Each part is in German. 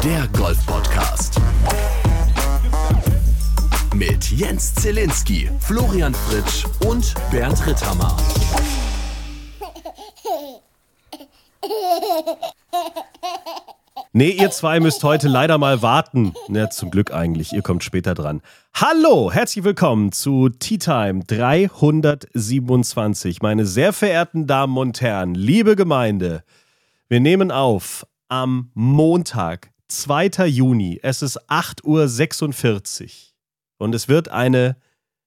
Der Golf-Podcast. Mit Jens Zielinski, Florian Fritsch und Bernd Ritthammer. Nee, ihr zwei müsst heute leider mal warten. Ja, zum Glück eigentlich, ihr kommt später dran. Hallo, herzlich willkommen zu Tea Time 327. Meine sehr verehrten Damen und Herren, liebe Gemeinde, wir nehmen auf am Montag, 2. Juni. Es ist 8:46 Uhr und es wird eine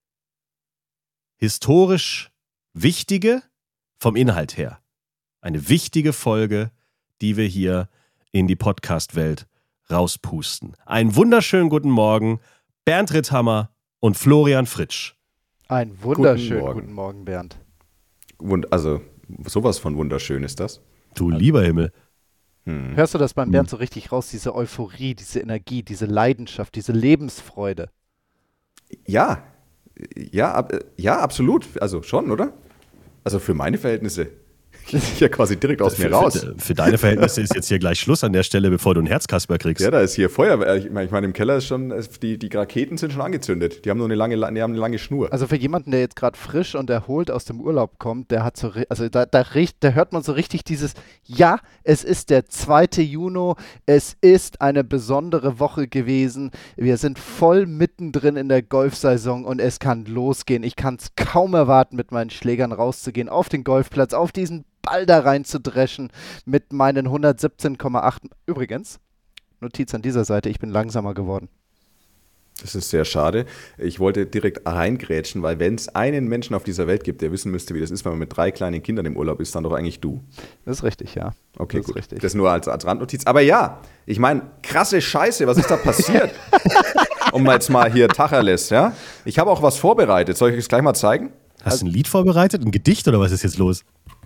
historisch wichtige, vom Inhalt her, eine wichtige Folge, die wir hier in die Podcast-Welt rauspusten. Einen wunderschönen guten Morgen, Bernd Ritthammer und Florian Fritsch. Einen wunderschönen guten Morgen, Bernd. Also, sowas von wunderschön ist das. Du lieber Himmel. Hörst du das beim Bernd so richtig raus, diese Euphorie, diese Energie, diese Leidenschaft, diese Lebensfreude? Ja, absolut. Also schon, oder? Also für meine Verhältnisse. Ja, quasi direkt aus mir raus. Für deine Verhältnisse ist jetzt hier gleich Schluss an der Stelle, bevor du einen Herzkasper kriegst. Ja, da ist hier Feuerwehr. Ich meine, im Keller ist schon, die Raketen sind schon angezündet. Die haben nur eine lange Schnur. Also für jemanden, der jetzt gerade frisch und erholt aus dem Urlaub kommt, der hat so, also da hört man so richtig dieses, ja, es ist der 2. Juni, es ist eine besondere Woche gewesen. Wir sind voll mittendrin in der Golfsaison und es kann losgehen. Ich kann es kaum erwarten, mit meinen Schlägern rauszugehen, auf den Golfplatz, auf diesen Ball da rein zu dreschen mit meinen 117,8. Übrigens, Notiz an dieser Seite, ich bin langsamer geworden. Das ist sehr schade. Ich wollte direkt reingrätschen, weil wenn es einen Menschen auf dieser Welt gibt, der wissen müsste, wie das ist, wenn man mit 3 kleinen Kindern im Urlaub ist, dann doch eigentlich du. Das ist richtig, ja. Okay, das gut. Ist richtig. Das nur als Randnotiz. Aber ja, ich meine, krasse Scheiße, was ist da passiert? Um jetzt mal hier Tacheles, ja? Ich habe auch was vorbereitet. Soll ich es gleich mal zeigen? Hast du ein Lied vorbereitet, ein Gedicht oder was ist jetzt los?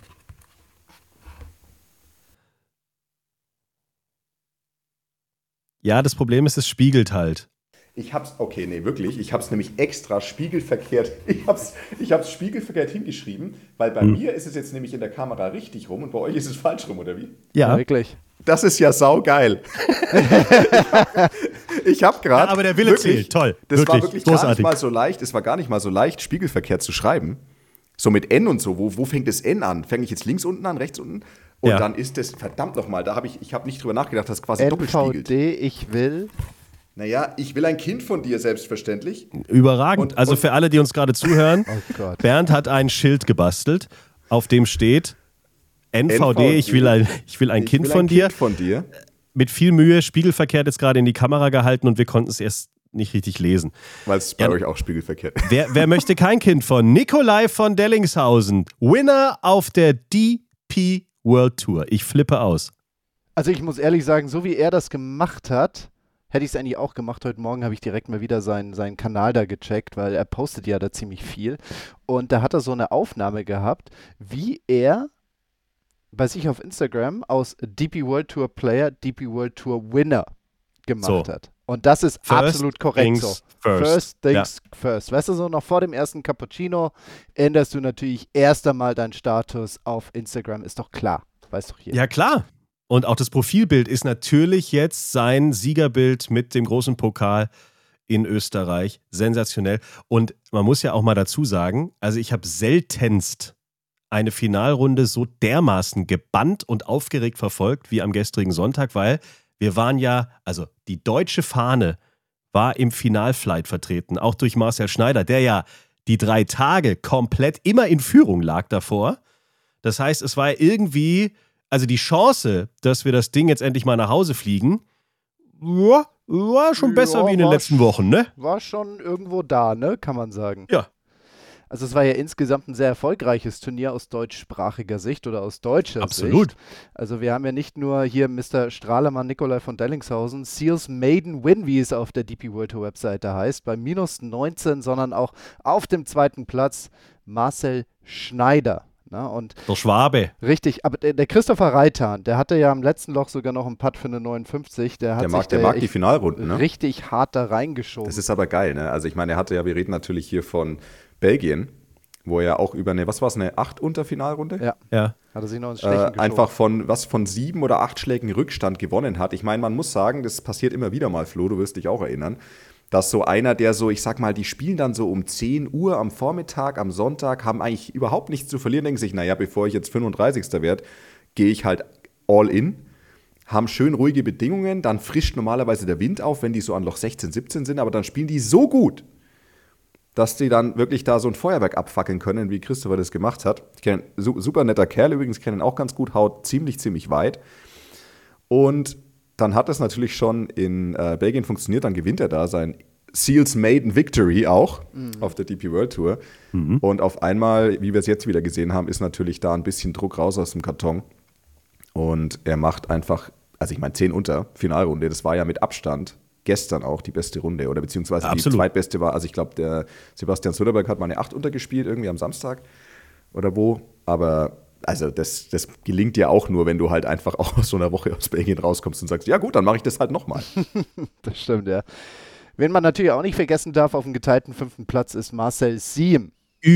Ja, das Problem ist, es spiegelt halt. Ich hab's nämlich extra spiegelverkehrt. Ich hab's spiegelverkehrt hingeschrieben, weil bei mir ist es jetzt nämlich in der Kamera richtig rum und bei euch ist es falsch rum, oder wie? Ja, wirklich. Das ist ja saugeil. Ich habe gerade. Ja, aber der Wille zählt, toll. Das wirklich, war wirklich großartig. gar nicht mal so leicht. Es war gar nicht mal so leicht, spiegelverkehrt zu schreiben. So mit N und so. Wo fängt das N an? Fange ich jetzt links unten an, rechts unten? Und ja. Dann ist das, verdammt nochmal, ich habe nicht drüber nachgedacht, dass es quasi doppelt spiegelt. NVD, ich will ein Kind von dir, selbstverständlich. Überragend. Also für alle, die uns gerade zuhören, oh Gott. Bernd hat ein Schild gebastelt, auf dem steht NVD, ich will ein Kind von dir. Mit viel Mühe, spiegelverkehrt jetzt gerade in die Kamera gehalten und wir konnten es erst nicht richtig lesen. Weil es bei euch auch spiegelverkehrt. Wer möchte kein Kind von? Nikolai von Dellingshausen, Winner auf der DP World Tour. Ich flippe aus. Also ich muss ehrlich sagen, so wie er das gemacht hat, hätte ich es eigentlich auch gemacht. Heute Morgen habe ich direkt mal wieder seinen Kanal da gecheckt, weil er postet ja da ziemlich viel. Und da hat er so eine Aufnahme gehabt, wie er bei sich auf Instagram aus DP World Tour Player DP World Tour Winner gemacht hat. Und das ist absolut korrekt so. First things first. Weißt du, so noch vor dem ersten Cappuccino änderst du natürlich erst einmal deinen Status auf Instagram. Ist doch klar. Weiß doch jeder. Ja, klar. Und auch das Profilbild ist natürlich jetzt sein Siegerbild mit dem großen Pokal in Österreich. Sensationell. Und man muss ja auch mal dazu sagen, also ich habe seltenst eine Finalrunde so dermaßen gebannt und aufgeregt verfolgt wie am gestrigen Sonntag, weil wir waren ja, also die deutsche Fahne war im Finalflight vertreten, auch durch Marcel Schneider, der ja die 3 Tage komplett immer in Führung lag davor. Das heißt, es war irgendwie, also die Chance, dass wir das Ding jetzt endlich mal nach Hause fliegen, war schon besser wie in den letzten Wochen, ne? War schon irgendwo da, ne? Kann man sagen. Ja. Also es war ja insgesamt ein sehr erfolgreiches Turnier aus deutschsprachiger Sicht oder aus deutscher Absolut. Sicht. Also wir haben ja nicht nur hier Mr. Strahlemann Nikolai von Dellingshausen, Seals Maiden Win, wie es auf der DP World Tour Webseite heißt, bei -19, sondern auch auf dem 2. Platz Marcel Schneider. Na, und der Schwabe. Richtig, aber der Christopher Reitan, der hatte ja am letzten Loch sogar noch einen Putt für eine 59. Der mag die Finalrunden, ne? Richtig hart da reingeschoben. Das ist aber geil, ne? Also ich meine, wir reden natürlich hier von Belgien wo er auch über eine 8-Unter-Finalrunde? Ja. Hat er sich noch ins Stechen geschoben. Einfach von 7 oder 8 Schlägen Rückstand gewonnen hat. Ich meine, man muss sagen, das passiert immer wieder mal, Flo, du wirst dich auch erinnern, dass so einer, der so, ich sag mal, die spielen dann so um 10 Uhr am Vormittag, am Sonntag, haben eigentlich überhaupt nichts zu verlieren, denken sich, naja, bevor ich jetzt 35. werde, gehe ich halt all in, haben schön ruhige Bedingungen, dann frischt normalerweise der Wind auf, wenn die so an Loch 16, 17 sind, aber dann spielen die so gut, dass die dann wirklich da so ein Feuerwerk abfackeln können, wie Christopher das gemacht hat. Ich kenne super netter Kerl übrigens, kenne ihn auch ganz gut, haut ziemlich weit. Und dann hat es natürlich schon in Belgien funktioniert, dann gewinnt er da sein Seals Maiden Victory auch auf der DP World Tour. Und auf einmal, wie wir es jetzt wieder gesehen haben, ist natürlich da ein bisschen Druck raus aus dem Karton. Und er macht einfach, also ich meine 10 unter, Finalrunde, das war ja mit Abstand gestern auch die beste Runde oder beziehungsweise Absolut. Die zweitbeste war, also ich glaube, der Sebastian Soderberg hat mal eine 8 untergespielt, irgendwie am Samstag oder wo, aber also das gelingt dir auch nur, wenn du halt einfach auch aus so einer Woche aus Belgien rauskommst und sagst, ja gut, dann mache ich das halt nochmal. Das stimmt, ja. Wen man natürlich auch nicht vergessen darf, auf dem geteilten 5. Platz ist Marcel Siem.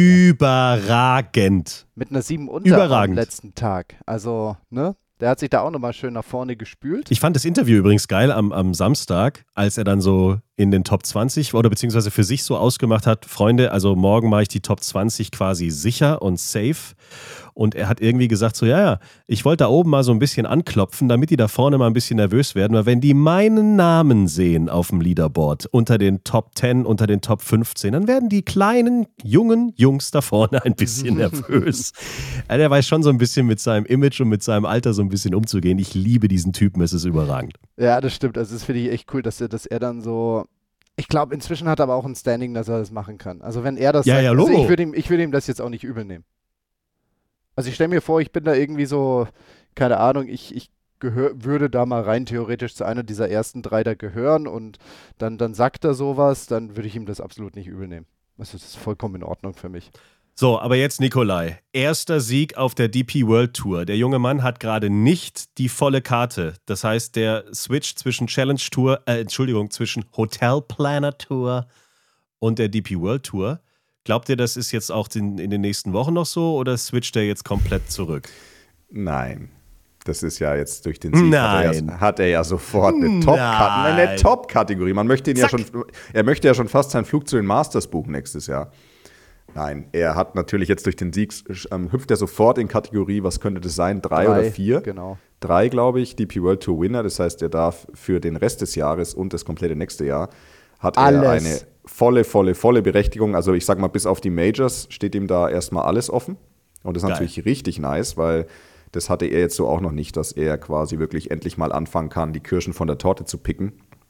Überragend. Mit einer 7 unter am letzten Tag. Also, ne? Der hat sich da auch nochmal schön nach vorne gespült. Ich fand das Interview übrigens geil am Samstag, als er dann so in den Top 20 oder beziehungsweise für sich so ausgemacht hat, Freunde, also morgen mache ich die Top 20 quasi sicher und safe. Und er hat irgendwie gesagt so, ja, ich wollte da oben mal so ein bisschen anklopfen, damit die da vorne mal ein bisschen nervös werden, weil wenn die meinen Namen sehen auf dem Leaderboard unter den Top 10, unter den Top 15, dann werden die kleinen, jungen Jungs da vorne ein bisschen nervös. Ja, der weiß schon so ein bisschen mit seinem Image und mit seinem Alter so ein bisschen umzugehen. Ich liebe diesen Typen, es ist überragend. Ja, das stimmt. Also das finde ich echt cool, dass er dann so, ich glaube, inzwischen hat er aber auch ein Standing, dass er das machen kann. Also wenn er das sagt, also ich würde ihm das jetzt auch nicht übel nehmen. Also ich stelle mir vor, ich bin da irgendwie so, keine Ahnung, ich würde da mal rein theoretisch zu einer dieser ersten 3 da gehören und dann sagt er sowas, dann würde ich ihm das absolut nicht übel nehmen. Also das ist vollkommen in Ordnung für mich. So, aber jetzt Nikolai. Erster Sieg auf der DP World Tour. Der junge Mann hat gerade nicht die volle Karte. Das heißt, der Switch zwischen zwischen Hotel Planner Tour und der DP World Tour. Glaubt ihr, das ist jetzt auch in den nächsten Wochen noch so oder switcht er jetzt komplett zurück? Nein. Das ist ja jetzt durch den Sieg hat er ja sofort eine Top-Kategorie. Man möchte ihn er möchte ja schon fast seinen Flug zu den Masters buchen nächstes Jahr. Nein, er hat natürlich jetzt durch den Sieg, hüpft er sofort in Kategorie, was könnte das sein, 3 oder 4? Genau. 3, glaube ich, DP World Tour Winner, das heißt, er darf für den Rest des Jahres und das komplette nächste Jahr, hat er eine volle Berechtigung, also ich sag mal, bis auf die Majors steht ihm da erstmal alles offen und das ist natürlich richtig nice, weil das hatte er jetzt so auch noch nicht, dass er quasi wirklich endlich mal anfangen kann, die Kirschen von der Torte zu picken.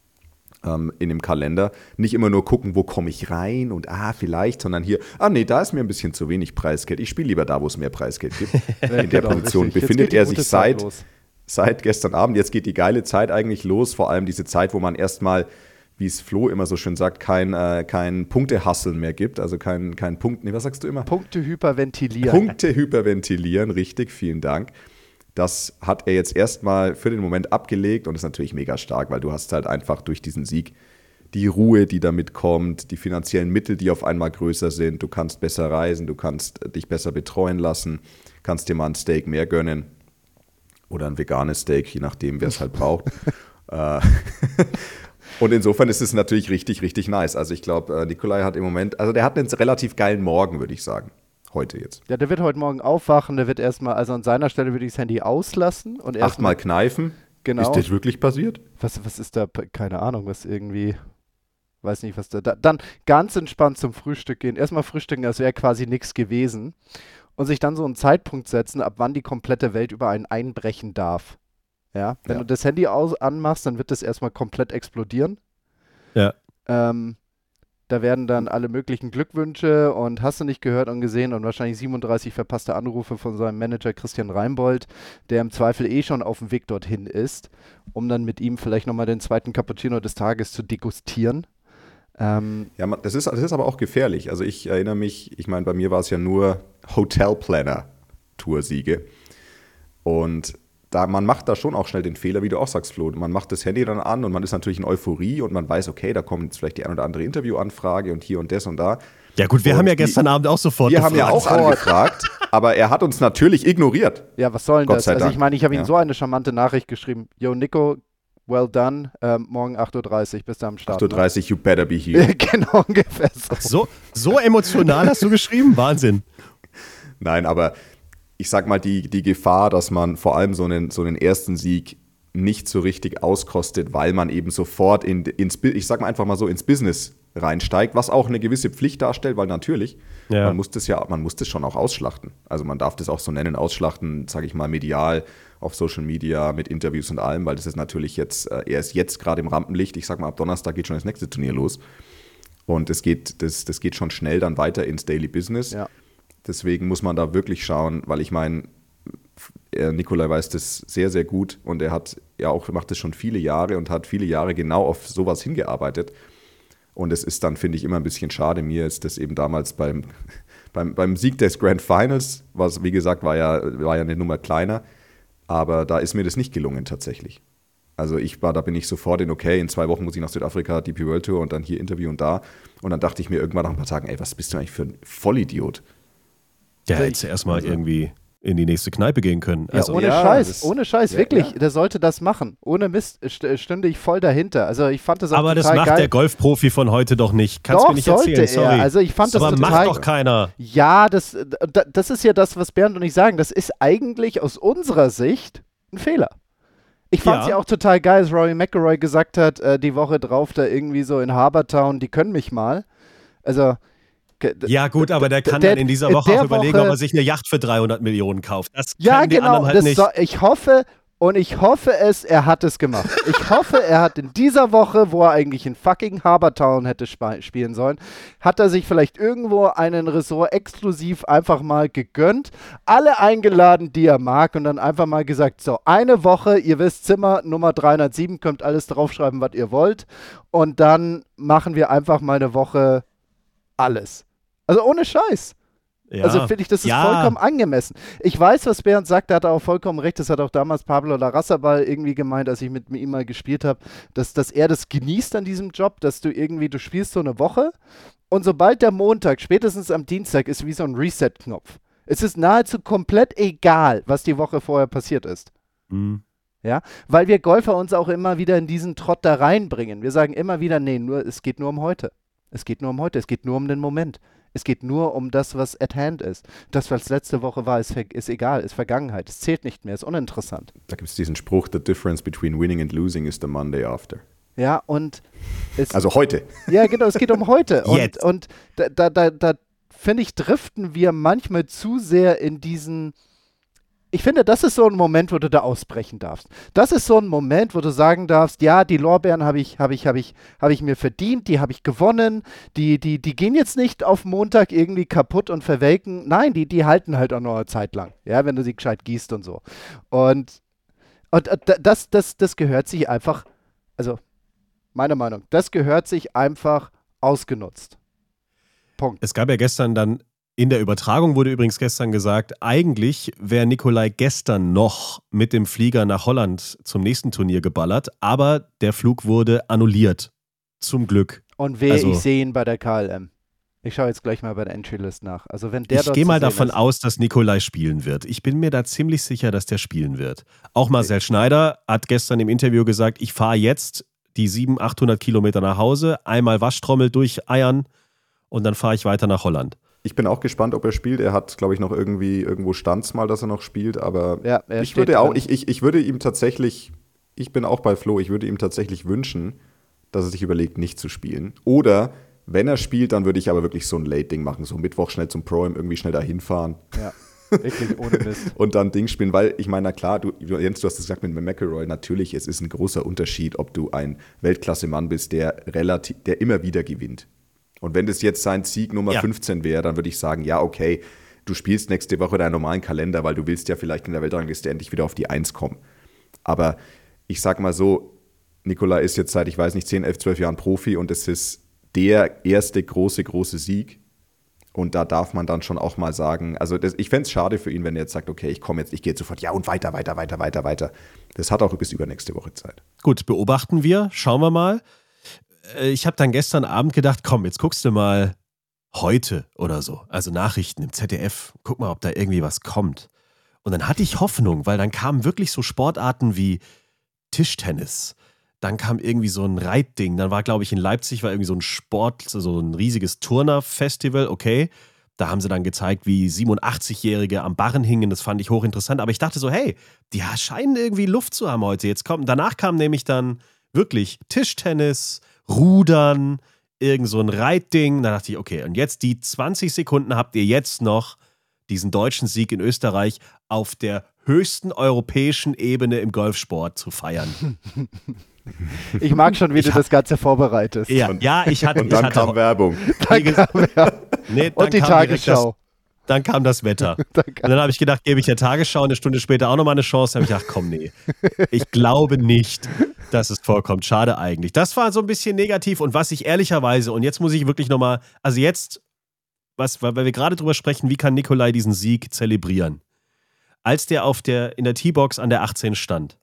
In dem Kalender. Nicht immer nur gucken, wo komme ich rein und vielleicht, sondern hier, da ist mir ein bisschen zu wenig Preisgeld. Ich spiele lieber da, wo es mehr Preisgeld gibt. In der Position befindet er sich seit gestern Abend. Jetzt geht die geile Zeit eigentlich los, vor allem diese Zeit, wo man erstmal, wie es Flo immer so schön sagt, kein Punkte-Hasseln mehr gibt, also kein Punkt, was sagst du immer? Punkte hyperventilieren. Punkte hyperventilieren, richtig, vielen Dank. Das hat er jetzt erstmal für den Moment abgelegt und ist natürlich mega stark, weil du hast halt einfach durch diesen Sieg die Ruhe, die damit kommt, die finanziellen Mittel, die auf einmal größer sind. Du kannst besser reisen, du kannst dich besser betreuen lassen, kannst dir mal ein Steak mehr gönnen oder ein veganes Steak, je nachdem, wer es halt braucht. Und insofern ist es natürlich richtig nice. Also ich glaube, Nikolai hat im Moment, also der hat einen relativ geilen Morgen, würde ich sagen. Heute jetzt. Ja, der wird heute Morgen aufwachen, der wird erstmal, also an seiner Stelle würde ich das Handy auslassen und erstmal 8-mal kneifen. Genau. Ist das wirklich passiert? Was ist da, keine Ahnung, was irgendwie, weiß nicht, was da, dann ganz entspannt zum Frühstück gehen, erstmal frühstücken, als wäre quasi nichts gewesen und sich dann so einen Zeitpunkt setzen, ab wann die komplette Welt über einen einbrechen darf. Ja, wenn du das Handy anmachst, dann wird das erstmal komplett explodieren. Ja. Da werden dann alle möglichen Glückwünsche und hast du nicht gehört und gesehen und wahrscheinlich 37 verpasste Anrufe von seinem Manager Christian Reinbold, der im Zweifel schon auf dem Weg dorthin ist, um dann mit ihm vielleicht nochmal den zweiten Cappuccino des Tages zu degustieren. Das ist aber auch gefährlich. Also ich erinnere mich, ich meine, bei mir war es ja nur Hotel Planner Toursiege und man macht da schon auch schnell den Fehler, wie du auch sagst, Flo. Man macht das Handy dann an und man ist natürlich in Euphorie und man weiß, okay, da kommt jetzt vielleicht die ein oder andere Interviewanfrage und hier und das und da. Ja gut, wir haben ja gestern Abend auch sofort gefragt. Wir haben ja auch angefragt, aber er hat uns natürlich ignoriert. Ja, was soll denn Gott das? sei Also Dank. ich meine, ich habe ihm so eine charmante Nachricht geschrieben. Yo, Nico, well done. Morgen 8.30 Uhr, bist du am Start. 8.30 Uhr, you better be here. Genau, ungefähr so. So emotional hast du geschrieben? Wahnsinn. Nein, aber ich sag mal, die Gefahr, dass man vor allem so einen ersten Sieg nicht so richtig auskostet, weil man eben sofort ins Business reinsteigt, was auch eine gewisse Pflicht darstellt, weil natürlich, man muss das schon auch ausschlachten. Also man darf das auch so nennen, ausschlachten, sage ich mal, medial, auf Social Media, mit Interviews und allem, weil das ist natürlich jetzt, er ist jetzt gerade im Rampenlicht, ich sag mal, ab Donnerstag geht schon das nächste Turnier los. Und das geht schon schnell dann weiter ins Daily Business. Ja. Deswegen muss man da wirklich schauen, weil ich meine, Nikolai weiß das sehr, sehr gut und er macht das schon viele Jahre und hat viele Jahre genau auf sowas hingearbeitet. Und es ist dann, finde ich, immer ein bisschen schade. Mir ist das eben damals beim Sieg des Grand Finals, was wie gesagt war ja eine Nummer kleiner, aber da ist mir das nicht gelungen tatsächlich. Also da bin ich sofort in 2 Wochen muss ich nach Südafrika, DP World Tour und dann hier Interview und da. Und dann dachte ich mir irgendwann nach ein paar Tagen, ey, was bist du eigentlich für ein Vollidiot? Ja, hättest du erstmal irgendwie in die nächste Kneipe gehen können. Ja, Also, ohne Scheiß, wirklich, der sollte das machen. Ohne Mist stünde ich voll dahinter. Also ich fand das auch aber total geil. das macht der Golfprofi von heute doch nicht. Kannst doch, mir nicht erzählen, sorry. Also ich fand das aber total macht doch keiner. Ja, das ist ja das, was Bernd und ich sagen. Das ist eigentlich aus unserer Sicht ein Fehler. Ich fand es ja auch total geil, als Rory McIlroy gesagt hat, die Woche drauf da irgendwie so in Harbortown, die können mich mal. Also ja gut, aber der kann dann in dieser Woche auch überlegen, ob er sich eine Yacht für 300 Millionen kauft. Das können die anderen halt nicht. Ich hoffe es, er hat es gemacht. Ich hoffe, er hat in dieser Woche, wo er eigentlich in fucking Harbortown hätte spielen sollen, hat er sich vielleicht irgendwo einen Resort exklusiv einfach mal gegönnt, alle eingeladen, die er mag und dann einfach mal gesagt, so eine Woche, ihr wisst, Zimmer Nummer 307, könnt alles draufschreiben, was ihr wollt und dann machen wir einfach mal eine Woche alles. Also ohne Scheiß. Ja. Also finde ich, das ist vollkommen angemessen. Ich weiß, was Bernd sagt, da hat er auch vollkommen recht. Das hat auch damals Pablo Larrazábal irgendwie gemeint, als ich mit ihm mal gespielt habe, dass er das genießt an diesem Job, dass du spielst so eine Woche und sobald der Montag, spätestens am Dienstag, ist wie so ein Reset-Knopf. Es ist nahezu komplett egal, was die Woche vorher passiert ist. Mhm. Ja, weil wir Golfer uns auch immer wieder in diesen Trott da reinbringen. Wir sagen immer wieder, es geht nur um heute. Es geht nur um heute, es geht nur um den Moment. Es geht nur um das, was at hand ist. Das, was letzte Woche war, ist egal, ist Vergangenheit. Es zählt nicht mehr, ist uninteressant. Da gibt es diesen Spruch, the difference between winning and losing is the Monday after. Ja, und also heute. Ja, genau, es geht um heute. Jetzt. Und da finde ich, driften wir manchmal zu sehr in diesen. Ich finde, das ist so ein Moment, wo du da ausbrechen darfst. Das ist so ein Moment, wo du sagen darfst, ja, die Lorbeeren habe ich mir verdient, die habe ich gewonnen, die gehen jetzt nicht auf Montag irgendwie kaputt und verwelken. Nein, die halten halt auch noch eine Zeit lang, ja, wenn du sie gescheit gießt und so. Und das gehört sich einfach, also meine Meinung, das gehört sich einfach ausgenutzt. Punkt. Es gab ja gestern dann in der Übertragung wurde übrigens gestern gesagt, eigentlich wäre Nikolai gestern noch mit dem Flieger nach Holland zum nächsten Turnier geballert, aber der Flug wurde annulliert. Zum Glück. Und ich sehe ihn bei der KLM. Ich schaue jetzt gleich mal bei der Entry-List nach. Also wenn der ich gehe mal davon aus, dass Nikolai spielen wird. Ich bin mir da ziemlich sicher, dass der spielen wird. Auch Marcel Schneider hat gestern im Interview gesagt, ich fahre jetzt die 700-800 Kilometer nach Hause, einmal Waschtrommel durcheiern und dann fahre ich weiter nach Holland. Ich bin auch gespannt, ob er spielt. Er hat, glaube ich, noch irgendwo stand's mal, dass er noch spielt. Aber ja, ich würde ihm tatsächlich, ich bin auch bei Flo, ich würde ihm tatsächlich wünschen, dass er sich überlegt, nicht zu spielen. Oder wenn er spielt, dann würde ich aber wirklich so ein Late-Ding machen. So Mittwoch schnell zum Pro-Am, irgendwie schnell dahin fahren. Ja, wirklich ohne Mist. Und dann Ding spielen, weil ich meine, na klar, Jens, du hast es gesagt mit McIlroy, natürlich, es ist ein großer Unterschied, ob du ein Weltklasse-Mann bist, der immer wieder gewinnt. Und wenn das jetzt sein Sieg Nummer 15 wäre, dann würde ich sagen, ja, okay, du spielst nächste Woche deinen normalen Kalender, weil du willst ja vielleicht in der Weltrangliste endlich wieder auf die 1 kommen. Aber ich sag mal so, Nikolai ist jetzt seit, ich weiß nicht, 10, 11, 12 Jahren Profi und es ist der erste große Sieg. Und da darf man dann schon auch mal sagen, also ich fände es schade für ihn, wenn er jetzt sagt, okay, ich gehe jetzt sofort, ja und weiter. Das hat auch bis übernächste Woche Zeit. Gut, beobachten wir, schauen wir mal. Ich habe dann gestern Abend gedacht, komm, jetzt guckst du mal heute oder so, also Nachrichten im ZDF, guck mal, ob da irgendwie was kommt. Und dann hatte ich Hoffnung, weil dann kamen wirklich so Sportarten wie Tischtennis. Dann kam irgendwie so ein Reitding. Dann war, glaube ich, in Leipzig war irgendwie so ein Sport, so ein riesiges Turner-Festival. Okay, da haben sie dann gezeigt, wie 87-Jährige am Barren hingen. Das fand ich hochinteressant. Aber ich dachte so, hey, die scheinen irgendwie Luft zu haben heute. Danach kam nämlich dann wirklich Tischtennis, Rudern, irgend so ein Reitding. Da dachte ich, okay, und jetzt die 20 Sekunden habt ihr jetzt noch diesen deutschen Sieg in Österreich auf der höchsten europäischen Ebene im Golfsport zu feiern. Ich mag schon, wie du das Ganze vorbereitest. Und dann kam Werbung. Und die Tagesschau. Dann kam das Wetter. Und dann habe ich gedacht, gebe ich der Tagesschau eine Stunde später auch nochmal eine Chance. Dann habe ich gedacht, komm, nee. Ich glaube nicht, dass es vorkommt. Schade eigentlich. Das war so ein bisschen negativ. Und was ich ehrlicherweise, und jetzt muss ich wirklich nochmal, also jetzt, weil wir gerade drüber sprechen, wie kann Nicolai diesen Sieg zelebrieren? Als der in der Teebox an der 18 stand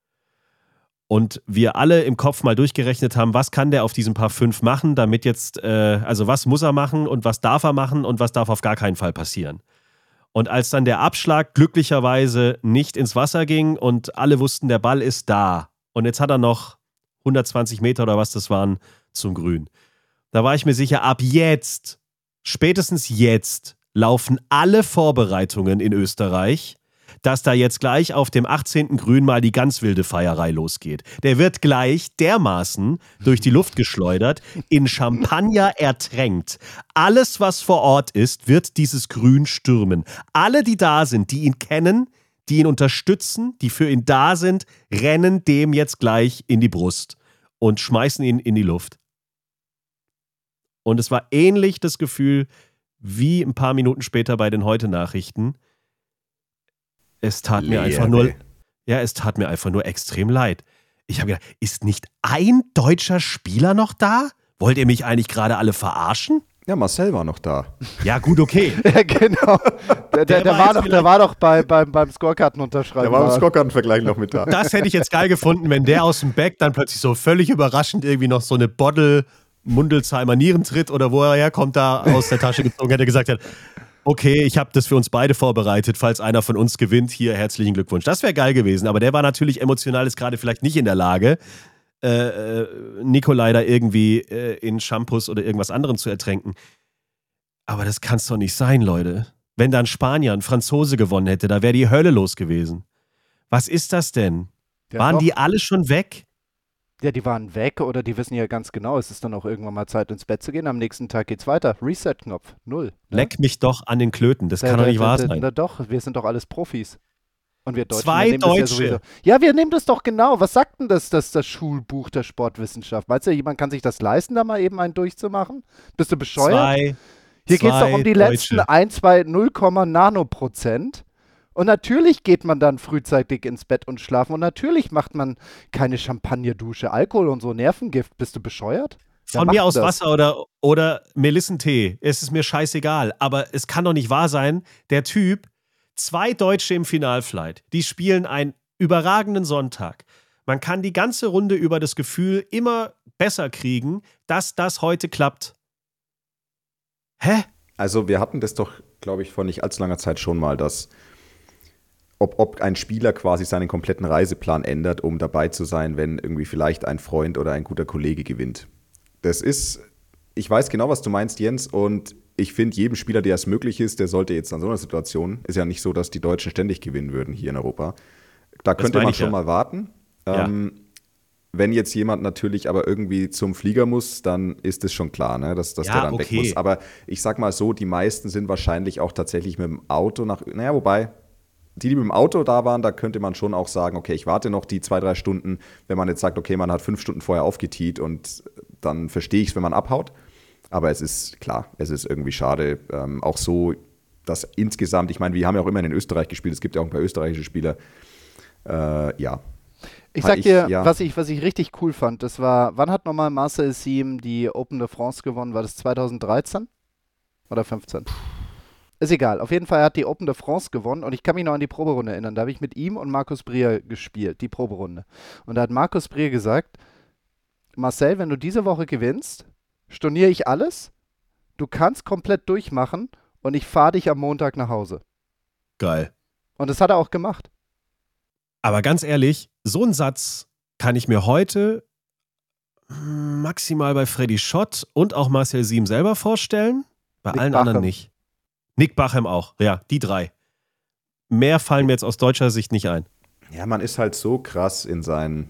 und wir alle im Kopf mal durchgerechnet haben, was kann der auf diesem Paar 5 machen, damit jetzt, also was muss er machen und was darf er machen und was darf auf gar keinen Fall passieren. Und als dann der Abschlag glücklicherweise nicht ins Wasser ging und alle wussten, der Ball ist da und jetzt hat er noch 120 Meter oder was das waren zum Grün. Da war ich mir sicher, ab jetzt, spätestens jetzt, laufen alle Vorbereitungen in Österreich, dass da jetzt gleich auf dem 18. Grün mal die ganz wilde Feierei losgeht. Der wird gleich dermaßen durch die Luft geschleudert, in Champagner ertränkt. Alles, was vor Ort ist, wird dieses Grün stürmen. Alle, die da sind, die ihn kennen, die ihn unterstützen, die für ihn da sind, rennen dem jetzt gleich in die Brust und schmeißen ihn in die Luft. Und es war ähnlich das Gefühl wie ein paar Minuten später bei den Heute-Nachrichten. Es tat mir einfach nur extrem leid. Ich habe gedacht, ist nicht ein deutscher Spieler noch da? Wollt ihr mich eigentlich gerade alle verarschen? Ja, Marcel war noch da. Ja, gut, okay. Ja, genau. Der war doch beim Scorekarten-Unterschreiben. Der war im Scorekartenvergleich noch mit da. Das hätte ich jetzt geil gefunden, wenn der aus dem Back dann plötzlich so völlig überraschend irgendwie noch so eine Bottle Mundelsheimer Nierentritt oder wo er herkommt, da aus der Tasche gezogen hätte, gesagt hat, okay, ich habe das für uns beide vorbereitet, falls einer von uns gewinnt, hier herzlichen Glückwunsch. Das wäre geil gewesen, aber der war natürlich emotional jetzt gerade vielleicht nicht in der Lage, Nicolai da irgendwie in Shampoos oder irgendwas anderem zu ertränken. Aber das kann's doch nicht sein, Leute. Wenn da ein Spanier, ein Franzose gewonnen hätte, da wäre die Hölle los gewesen. Was ist das denn? Ja, waren doch. die alle schon weg? Ja, die waren weg oder die wissen ja ganz genau, es ist dann auch irgendwann mal Zeit ins Bett zu gehen. Am nächsten Tag geht's weiter. Reset-Knopf, 0. Ne? Leck mich doch an den Klöten, das kann doch nicht wahr sein. Na doch, wir sind doch alles Profis. Und wir Deutschen, Zwei wir nehmen das Deutsche. ja sowieso. Ja, wir nehmen das doch genau. Was sagt denn das Schulbuch der Sportwissenschaft? Meinst du, jemand kann sich das leisten, da mal eben einen durchzumachen? Bist du bescheuert? Hier geht es doch um die letzten 1, 2, 0, Nanoprozent. Und natürlich geht man dann frühzeitig ins Bett und schlafen. Und natürlich macht man keine Champagnerdusche, Alkohol und so Nervengift. Bist du bescheuert? Von mir aus Wasser oder Melissentee. Es ist mir scheißegal. Aber es kann doch nicht wahr sein, der Typ, 2 Deutsche im Finalflight, die spielen einen überragenden Sonntag. Man kann die ganze Runde über das Gefühl immer besser kriegen, dass das heute klappt. Hä? Also wir hatten das doch, glaube ich, vor nicht allzu langer Zeit schon mal, dass ob ein Spieler quasi seinen kompletten Reiseplan ändert, um dabei zu sein, wenn irgendwie vielleicht ein Freund oder ein guter Kollege gewinnt. Ich weiß genau, was du meinst, Jens, und ich finde, jedem Spieler, der es möglich ist, der sollte jetzt an so einer Situation, ist ja nicht so, dass die Deutschen ständig gewinnen würden hier in Europa. Da könnte man schon mal warten. Ja. Wenn jetzt jemand natürlich aber irgendwie zum Flieger muss, dann ist es schon klar, ne, dass der dann weg muss. Aber ich sag mal so, die meisten sind wahrscheinlich auch tatsächlich mit dem Auto wobei, die mit dem Auto da waren, da könnte man schon auch sagen, okay, ich warte noch die 2-3 Stunden, wenn man jetzt sagt, okay, man hat 5 Stunden vorher aufgetiet und dann verstehe ich es, wenn man abhaut. Aber es ist klar, es ist irgendwie schade. Auch so, dass insgesamt, ich meine, wir haben ja auch immer in Österreich gespielt, es gibt ja auch ein paar österreichische Spieler. Ja. Ich sag dir, was ich richtig cool fand, das war, wann hat nochmal Marcel Siem die Open de France gewonnen? War das 2013? oder 15. Ist egal. Auf jeden Fall hat die Open de France gewonnen und ich kann mich noch an die Proberunde erinnern. Da habe ich mit ihm und Markus Brier gespielt, die Proberunde. Und da hat Markus Brier gesagt, Marcel, wenn du diese Woche gewinnst, storniere ich alles, du kannst komplett durchmachen und ich fahre dich am Montag nach Hause. Geil. Und das hat er auch gemacht. Aber ganz ehrlich, so einen Satz kann ich mir heute maximal bei Freddy Schott und auch Marcel Siem selber vorstellen. Bei Nick allen Bachem. anderen nicht. Nick Bachem auch. Ja, die 3. Mehr fallen mir jetzt aus deutscher Sicht nicht ein. Ja, man ist halt so krass in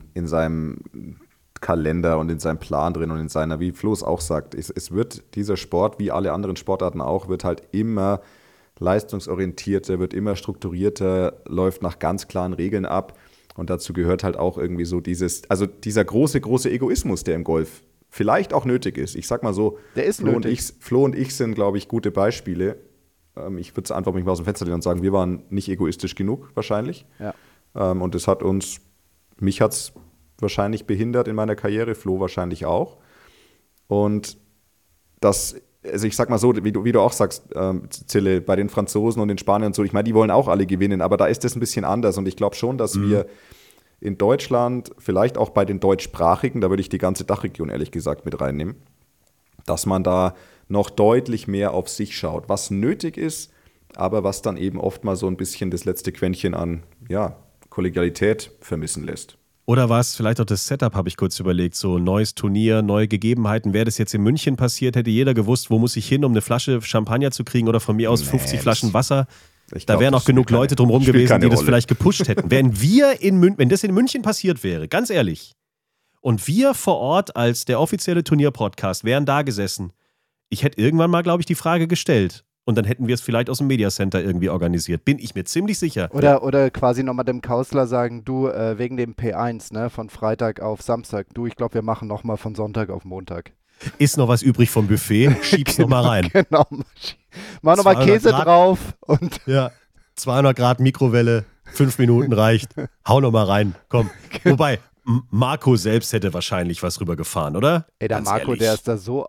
seinem Kalender und in seinem Plan drin und in seiner, wie Flo es auch sagt, es wird dieser Sport, wie alle anderen Sportarten auch, wird halt immer leistungsorientierter, wird immer strukturierter, läuft nach ganz klaren Regeln ab. Und dazu gehört halt auch irgendwie so dieser große Egoismus, der im Golf vielleicht auch nötig ist. Ich sag mal so, Der ist nötig. Flo und ich sind, glaube ich, gute Beispiele. Ich würde einfach mich mal aus dem Fenster lehnen und sagen, wir waren nicht egoistisch genug, wahrscheinlich. Ja. Und das mich hat es wahrscheinlich behindert in meiner Karriere, Flo wahrscheinlich auch. Und also ich sag mal so, wie du auch sagst, Zille, bei den Franzosen und den Spaniern und so, ich meine, die wollen auch alle gewinnen, aber da ist das ein bisschen anders und ich glaube schon, dass wir in Deutschland, vielleicht auch bei den Deutschsprachigen, da würde ich die ganze Dachregion ehrlich gesagt mit reinnehmen, dass man da noch deutlich mehr auf sich schaut, was nötig ist, aber was dann eben oft mal so ein bisschen das letzte Quäntchen an Kollegialität vermissen lässt. Oder war es vielleicht auch das Setup, habe ich kurz überlegt, so neues Turnier, neue Gegebenheiten. Wäre das jetzt in München passiert, hätte jeder gewusst, wo muss ich hin, um eine Flasche Champagner zu kriegen oder von mir aus 50 Flaschen Wasser. Da wären auch genug Leute drumherum gewesen, die das vielleicht gepusht hätten. Wenn das in München passiert wäre, ganz ehrlich, und wir vor Ort als der offizielle Turnier-Podcast wären da gesessen, ich hätte irgendwann mal, glaube ich, die Frage gestellt. Und dann hätten wir es vielleicht aus dem Mediacenter irgendwie organisiert. Bin ich mir ziemlich sicher. Oder quasi nochmal dem Kausler sagen, du, wegen dem P1, ne, von Freitag auf Samstag, du, ich glaube, wir machen nochmal von Sonntag auf Montag. Ist noch was übrig vom Buffet? Schieb's nochmal rein. Genau. Mach nochmal Käse Grad drauf und. Ja, 200 Grad Mikrowelle, 5 Minuten reicht. Hau nochmal rein, komm. Wobei, Marco selbst hätte wahrscheinlich was rübergefahren, oder? Ey, der Ganz Marco, ehrlich. der ist da so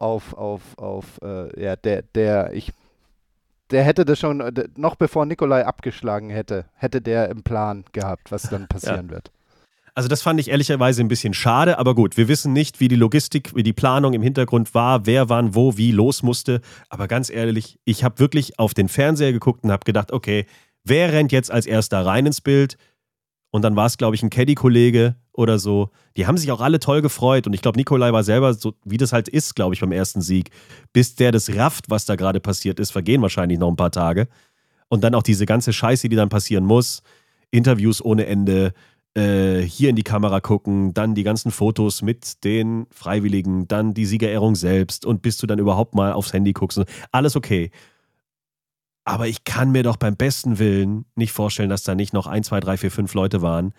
der hätte das schon, noch bevor Nikolai abgeschlagen hätte der im Plan gehabt, was dann passieren wird. Also das fand ich ehrlicherweise ein bisschen schade, aber gut, wir wissen nicht, wie die Logistik, wie die Planung im Hintergrund war, wer wann, wo, wie los musste. Aber ganz ehrlich, ich habe wirklich auf den Fernseher geguckt und habe gedacht, okay, wer rennt jetzt als erster rein ins Bild? Und dann war es, glaube ich, ein Caddy-Kollege oder so. Die haben sich auch alle toll gefreut. Und ich glaube, Nikolai war selber so, wie das halt ist, glaube ich, beim ersten Sieg. Bis der das rafft, was da gerade passiert ist, vergehen wahrscheinlich noch ein paar Tage. Und dann auch diese ganze Scheiße, die dann passieren muss. Interviews ohne Ende, hier in die Kamera gucken, dann die ganzen Fotos mit den Freiwilligen, dann die Siegerehrung selbst und bis du dann überhaupt mal aufs Handy guckst. Alles okay. Aber ich kann mir doch beim besten Willen nicht vorstellen, dass da nicht noch 1, 2, 3, 4, 5 Leute waren,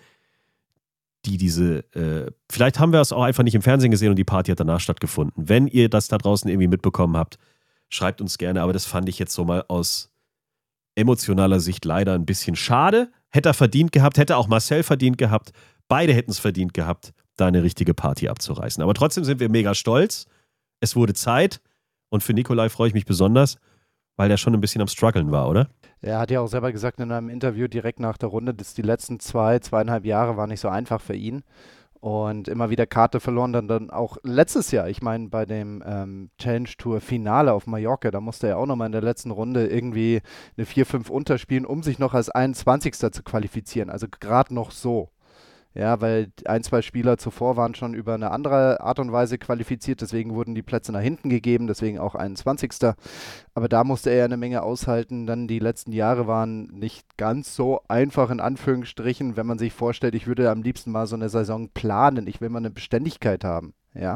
die vielleicht haben wir es auch einfach nicht im Fernsehen gesehen und die Party hat danach stattgefunden. Wenn ihr das da draußen irgendwie mitbekommen habt, schreibt uns gerne, aber das fand ich jetzt so mal aus emotionaler Sicht leider ein bisschen schade. Hätte er verdient gehabt, hätte auch Marcel verdient gehabt. Beide hätten es verdient gehabt, da eine richtige Party abzureißen. Aber trotzdem sind wir mega stolz. Es wurde Zeit und für Nikolai freue ich mich besonders, weil der schon ein bisschen am Struggeln war, oder? Er hat ja auch selber gesagt in einem Interview direkt nach der Runde, dass die letzten 2,5 Jahre waren nicht so einfach für ihn und immer wieder Karte verloren, dann auch letztes Jahr, ich meine bei dem Challenge Tour Finale auf Mallorca, da musste er auch nochmal in der letzten Runde irgendwie eine 4-5 unterspielen, um sich noch als 21. zu qualifizieren, also gerade noch so. Ja, weil 1, 2 Spieler zuvor waren schon über eine andere Art und Weise qualifiziert, deswegen wurden die Plätze nach hinten gegeben, deswegen auch 21. Aber da musste er ja eine Menge aushalten. Dann die letzten Jahre waren nicht ganz so einfach, in Anführungsstrichen, wenn man sich vorstellt, ich würde am liebsten mal so eine Saison planen. Ich will mal eine Beständigkeit haben. Ja.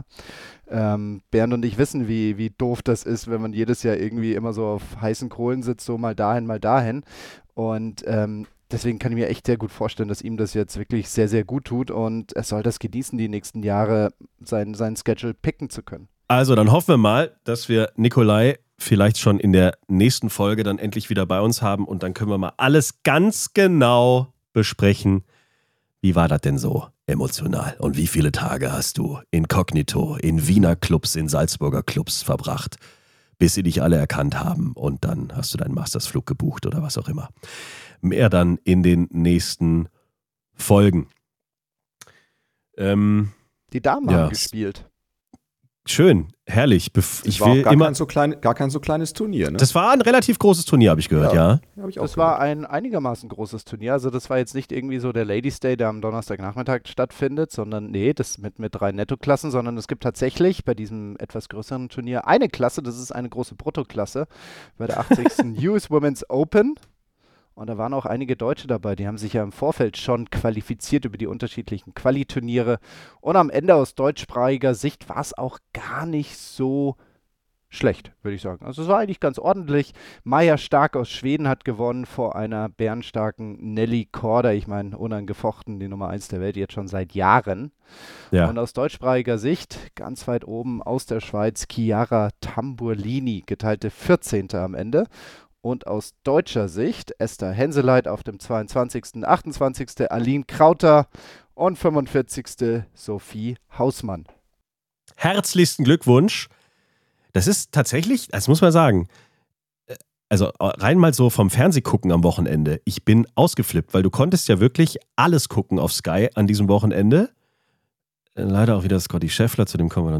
Bernd und ich wissen, wie doof das ist, wenn man jedes Jahr irgendwie immer so auf heißen Kohlen sitzt, so mal dahin, mal dahin. Und deswegen kann ich mir echt sehr gut vorstellen, dass ihm das jetzt wirklich sehr, sehr gut tut und er soll das genießen, die nächsten Jahre sein Schedule picken zu können. Also dann hoffen wir mal, dass wir Nikolai vielleicht schon in der nächsten Folge dann endlich wieder bei uns haben und dann können wir mal alles ganz genau besprechen. Wie war das denn so emotional und wie viele Tage hast du inkognito in Wiener Clubs, in Salzburger Clubs verbracht, bis sie dich alle erkannt haben und dann hast du deinen Mastersflug gebucht oder was auch immer. Mehr dann in den nächsten Folgen. Die Damen haben gespielt. Schön, herrlich. Ich will gar kein so kleines Turnier, ne? Das war ein relativ großes Turnier, habe ich gehört, ja. Hab ich auch das war ein einigermaßen großes Turnier. Also das war jetzt nicht irgendwie so der Ladies Day, der am Donnerstagnachmittag stattfindet, sondern das mit 3 Nettoklassen, sondern es gibt tatsächlich bei diesem etwas größeren Turnier eine Klasse, das ist eine große Bruttoklasse, bei der 80. US Women's Open. Und da waren auch einige Deutsche dabei, die haben sich ja im Vorfeld schon qualifiziert über die unterschiedlichen Quali-Turniere. Und am Ende aus deutschsprachiger Sicht war es auch gar nicht so schlecht, würde ich sagen. Also es war eigentlich ganz ordentlich. Maja Stark aus Schweden hat gewonnen vor einer bärenstarken Nelly Korda. Ich meine, unangefochten die Nummer 1 der Welt jetzt schon seit Jahren. Ja. Und aus deutschsprachiger Sicht, ganz weit oben aus der Schweiz, Chiara Tamburlini, geteilte 14. am Ende. Und aus deutscher Sicht Esther Henseleit auf dem 22., 28. Aline Krauter und 45. Sophie Hausmann. Herzlichsten Glückwunsch. Das ist tatsächlich, das muss man sagen, also rein mal so vom Fernsehgucken am Wochenende. Ich bin ausgeflippt, weil du konntest ja wirklich alles gucken auf Sky an diesem Wochenende. Leider auch wieder Scotty Scheffler, zu dem kommen wir dann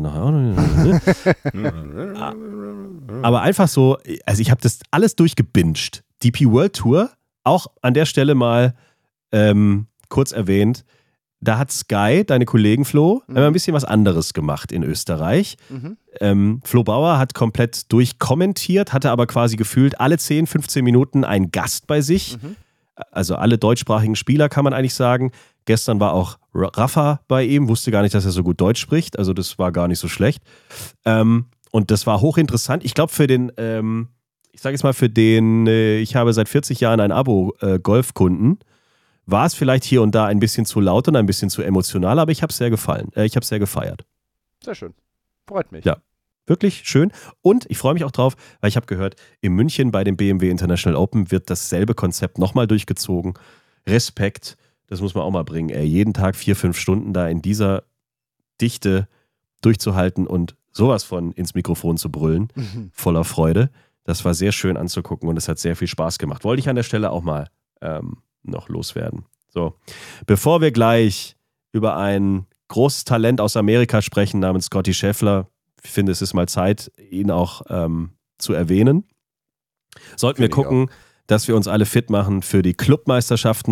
nachher. Aber einfach so, also ich habe das alles durchgebinged. DP World Tour, auch an der Stelle mal kurz erwähnt, da hat Sky, deine Kollegen Flo, ein bisschen was anderes gemacht in Österreich. Flo Bauer hat komplett durchkommentiert, hatte aber quasi gefühlt alle 10, 15 Minuten einen Gast bei sich. Also alle deutschsprachigen Spieler, kann man eigentlich sagen. Gestern war auch Rafa bei ihm, wusste gar nicht, dass er so gut Deutsch spricht. Also das war gar nicht so schlecht. Und das war hochinteressant. Ich glaube für den, ich sage jetzt mal für den, ich habe seit 40 Jahren ein Abo Golfkunden, war es vielleicht hier und da ein bisschen zu laut und ein bisschen zu emotional, aber ich habe es sehr gefallen. Ich habe es sehr gefeiert. Sehr schön. Freut mich. Ja, wirklich schön. Und ich freue mich auch drauf, weil ich habe gehört, in München bei dem BMW International Open wird dasselbe Konzept nochmal durchgezogen. Respekt. Das muss man auch mal bringen, ey. Jeden Tag 4-5 Stunden da in dieser Dichte durchzuhalten und sowas von ins Mikrofon zu brüllen, voller Freude. Das war sehr schön anzugucken und es hat sehr viel Spaß gemacht. Wollte ich an der Stelle auch mal noch loswerden. So, bevor wir gleich über ein großes Talent aus Amerika sprechen namens Scotty Scheffler, ich finde, es ist mal Zeit, ihn auch zu erwähnen. Sollten wir gucken, dass wir uns alle fit machen für die Clubmeisterschaften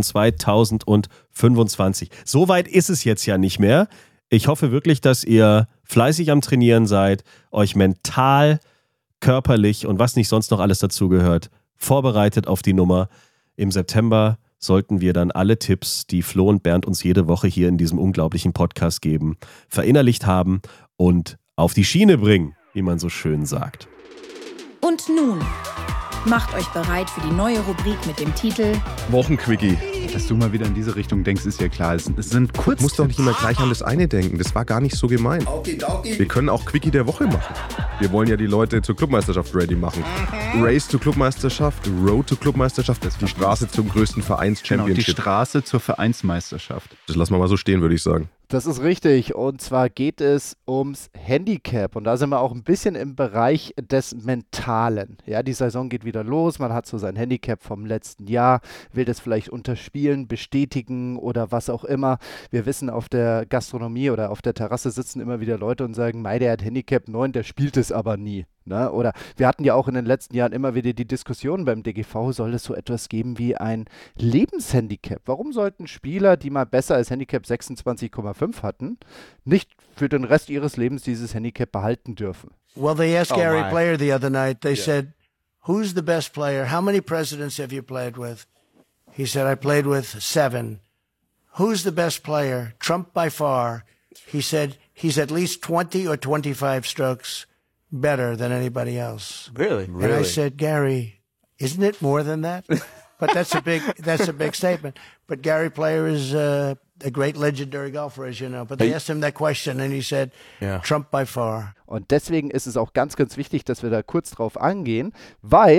2025. So weit ist es jetzt ja nicht mehr. Ich hoffe wirklich, dass ihr fleißig am Trainieren seid, euch mental, körperlich und was nicht sonst noch alles dazugehört, vorbereitet auf die Nummer. Im September sollten wir dann alle Tipps, die Flo und Bernd uns jede Woche hier in diesem unglaublichen Podcast geben, verinnerlicht haben und auf die Schiene bringen, wie man so schön sagt. Und nun, macht euch bereit für die neue Rubrik mit dem Titel Wochenquickie. Dass du mal wieder in diese Richtung denkst, ist ja klar. Es sind kurz. Du musst doch nicht immer gleich an das eine denken. Das war gar nicht so gemeint. Wir können auch Quickie der Woche machen. Wir wollen ja die Leute zur Clubmeisterschaft ready machen. Race zur Clubmeisterschaft, Road zur Clubmeisterschaft, das ist die Straße zum größten Vereins-Championship. Genau, die Straße zur Vereinsmeisterschaft. Das lassen wir mal so stehen, würde ich sagen. Das ist richtig. Und zwar geht es ums Handicap. Und da sind wir auch ein bisschen im Bereich des Mentalen. Ja, die Saison geht wieder los. Man hat so sein Handicap vom letzten Jahr, will das vielleicht unterspielen, bestätigen oder was auch immer. Wir wissen, auf der Gastronomie oder auf der Terrasse sitzen immer wieder Leute und sagen, mei, der hat Handicap 9, der spielt es aber nie. Ne? Oder wir hatten ja auch in den letzten Jahren immer wieder die Diskussion beim DGV, soll es so etwas geben wie ein Lebenshandicap? Warum sollten Spieler, die mal besser als Handicap 26,5 hatten, nicht für den Rest ihres Lebens dieses Handicap behalten dürfen? Well, they asked Gary Player the other night, they said, who's the best player? How many presidents have you played with? He said, I played with 7. Who's the best player? Trump by far. He said, he's at least 20 or 25 strokes better than anybody else. Really? And I said, Gary, isn't it more than that? But that's a big statement. But Gary Player is a great legendary golfer, as you know. But they asked him that question and he said, Trump by far. Und deswegen ist es auch ganz, ganz wichtig, dass wir da kurz drauf angehen, weil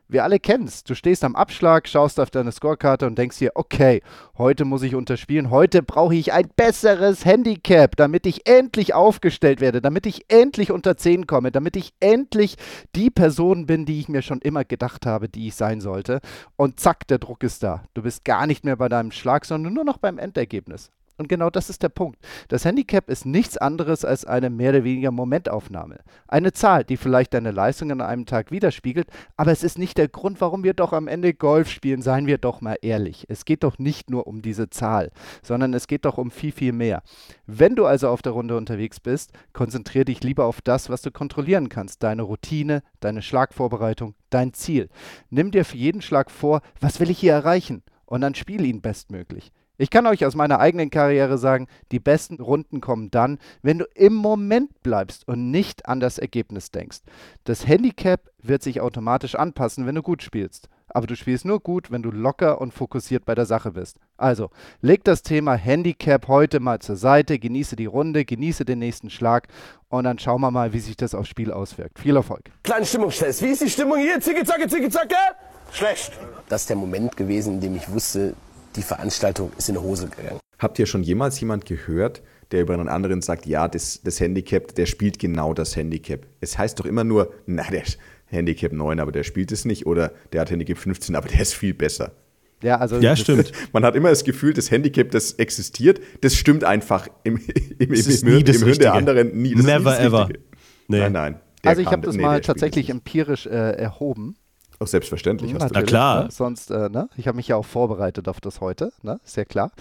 Wir alle kennen es. Du stehst am Abschlag, schaust auf deine Scorekarte und denkst dir, okay, heute muss ich unterspielen, heute brauche ich ein besseres Handicap, damit ich endlich aufgestellt werde, damit ich endlich unter 10 komme, damit ich endlich die Person bin, die ich mir schon immer gedacht habe, die ich sein sollte. Und zack, der Druck ist da. Du bist gar nicht mehr bei deinem Schlag, sondern nur noch beim Endergebnis. Und genau das ist der Punkt. Das Handicap ist nichts anderes als eine mehr oder weniger Momentaufnahme. Eine Zahl, die vielleicht deine Leistung an einem Tag widerspiegelt, aber es ist nicht der Grund, warum wir doch am Ende Golf spielen, seien wir doch mal ehrlich. Es geht doch nicht nur um diese Zahl, sondern es geht doch um viel, viel mehr. Wenn du also auf der Runde unterwegs bist, konzentriere dich lieber auf das, was du kontrollieren kannst. Deine Routine, deine Schlagvorbereitung, dein Ziel. Nimm dir für jeden Schlag vor, was will ich hier erreichen? Und dann spiel ihn bestmöglich. Ich kann euch aus meiner eigenen Karriere sagen, die besten Runden kommen dann, wenn du im Moment bleibst und nicht an das Ergebnis denkst. Das Handicap wird sich automatisch anpassen, wenn du gut spielst. Aber du spielst nur gut, wenn du locker und fokussiert bei der Sache bist. Also, leg das Thema Handicap heute mal zur Seite, genieße die Runde, genieße den nächsten Schlag und dann schauen wir mal, wie sich das aufs Spiel auswirkt. Viel Erfolg. Kleinen Stimmungstest. Wie ist die Stimmung hier? Zicke, zacke, schlecht. Das ist der Moment gewesen, in dem ich wusste, die Veranstaltung ist in die Hose gegangen. Habt ihr schon jemals jemand gehört, der über einen anderen sagt, ja, das Handicap, der spielt genau das Handicap? Es heißt doch immer nur, na, der ist Handicap 9, aber der spielt es nicht, oder der hat Handicap 15, aber der ist viel besser. Ja, also ja, stimmt. Man hat immer das Gefühl, das Handicap, das existiert, das stimmt einfach im Hirn der anderen nie. Das Never ever. Nee. Nein. Also ich habe das mal tatsächlich empirisch erhoben. Auch selbstverständlich hast du. Na klar. Ne? Sonst, ich habe mich ja auch vorbereitet auf das heute, ne? Ist ja klar.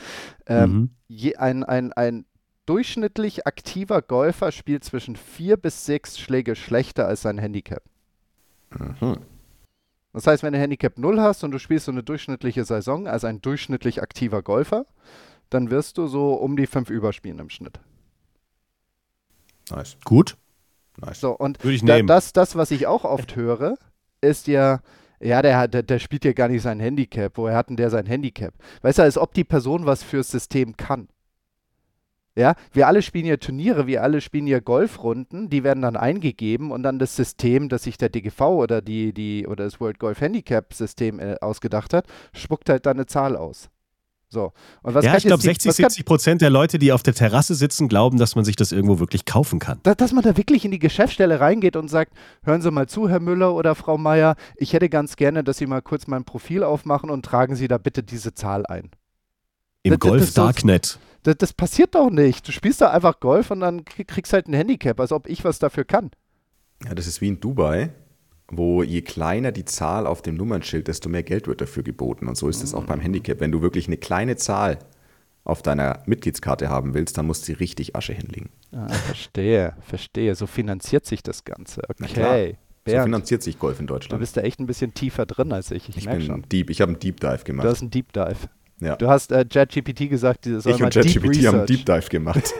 Ein durchschnittlich aktiver Golfer spielt zwischen 4 bis 6 Schläge schlechter als sein Handicap. Mhm. Das heißt, wenn du Handicap 0 hast und du spielst so eine durchschnittliche Saison als ein durchschnittlich aktiver Golfer, dann wirst du so um die 5 überspielen im Schnitt. Nice. Gut. Nice. So, und würde ich nehmen. Das, was ich auch oft höre, ist ja, der spielt ja gar nicht sein Handicap. Woher hat denn der sein Handicap? Weißt du, als ob die Person was fürs System kann. Ja, wir alle spielen ja Turniere, wir alle spielen ja Golfrunden, die werden dann eingegeben und dann das System, das sich der DGV oder oder das World Golf Handicap System ausgedacht hat, spuckt halt dann eine Zahl aus. So. Und was ja, ich glaube 60-70% der Leute, die auf der Terrasse sitzen, glauben, dass man sich das irgendwo wirklich kaufen kann. Dass man da wirklich in die Geschäftsstelle reingeht und sagt, hören Sie mal zu, Herr Müller oder Frau Meier, ich hätte ganz gerne, dass Sie mal kurz mein Profil aufmachen und tragen Sie da bitte diese Zahl ein. Im Golf-Darknet. Das passiert doch nicht. Du spielst da einfach Golf und dann kriegst halt ein Handicap, als ob ich was dafür kann. Ja, das ist wie in Dubai, wo je kleiner die Zahl auf dem Nummernschild, desto mehr Geld wird dafür geboten. Und so ist es auch beim Handicap. Wenn du wirklich eine kleine Zahl auf deiner Mitgliedskarte haben willst, dann musst du richtig Asche hinlegen. Verstehe. So finanziert sich das Ganze. Okay. So finanziert sich Golf in Deutschland. Du bist da echt ein bisschen tiefer drin als ich. Ich merke schon. Ich habe einen Deep Dive gemacht. Du hast einen Deep Dive. Ja. Du hast ChatGPT gesagt, die soll ich mal und ChatGPT haben einen Deep Dive gemacht.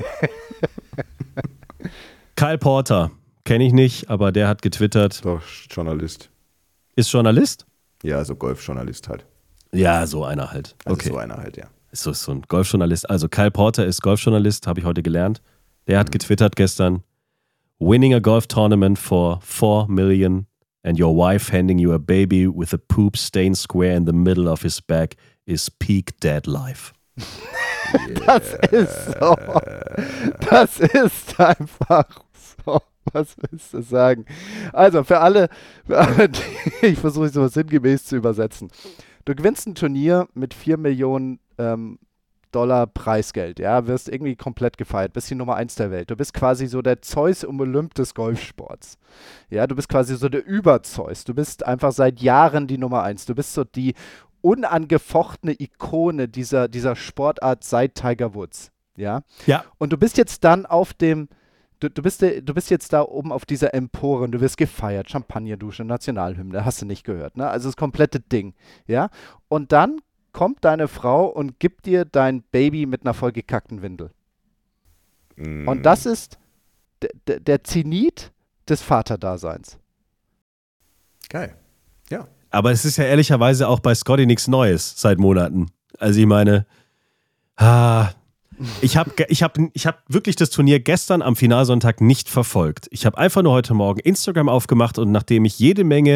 Kyle Porter. Kenne ich nicht, aber der hat getwittert. Doch, Journalist. Ist Journalist? Ja, also Golfjournalist halt. Ja, so einer halt. Also okay. so einer halt, ja. Ist so ein Golfjournalist. Also Kyle Porter ist Golfjournalist, habe ich heute gelernt. Der hat getwittert gestern. Winning a golf tournament for 4 million and your wife handing you a baby with a poop stain square in the middle of his back is peak dad life. Das ist so. Das ist einfach so. Was willst du sagen? Also für alle ich versuche es so sinngemäß zu übersetzen. Du gewinnst ein Turnier mit 4 Millionen Dollar Preisgeld, ja, wirst irgendwie komplett gefeiert, bist die Nummer 1 der Welt. Du bist quasi so der Zeus und Olymp des Golfsports. Ja, du bist quasi so der Über-Zeus. Du bist einfach seit Jahren die Nummer 1. Du bist so die unangefochtene Ikone dieser Sportart seit Tiger Woods. Ja. Ja. Und du bist jetzt dann auf dem Du bist jetzt da oben auf dieser Empore und du wirst gefeiert, Champagnerdusche, Nationalhymne, hast du nicht gehört, ne? Also das komplette Ding, ja? Und dann kommt deine Frau und gibt dir dein Baby mit einer vollgekackten Windel. Und das ist der Zenit des Vaterdaseins. Geil, ja. Aber es ist ja ehrlicherweise auch bei Scotty nichts Neues seit Monaten. Also ich meine, ich hab wirklich das Turnier gestern am Finalsonntag nicht verfolgt. Ich habe einfach nur heute Morgen Instagram aufgemacht und nachdem ich jede Menge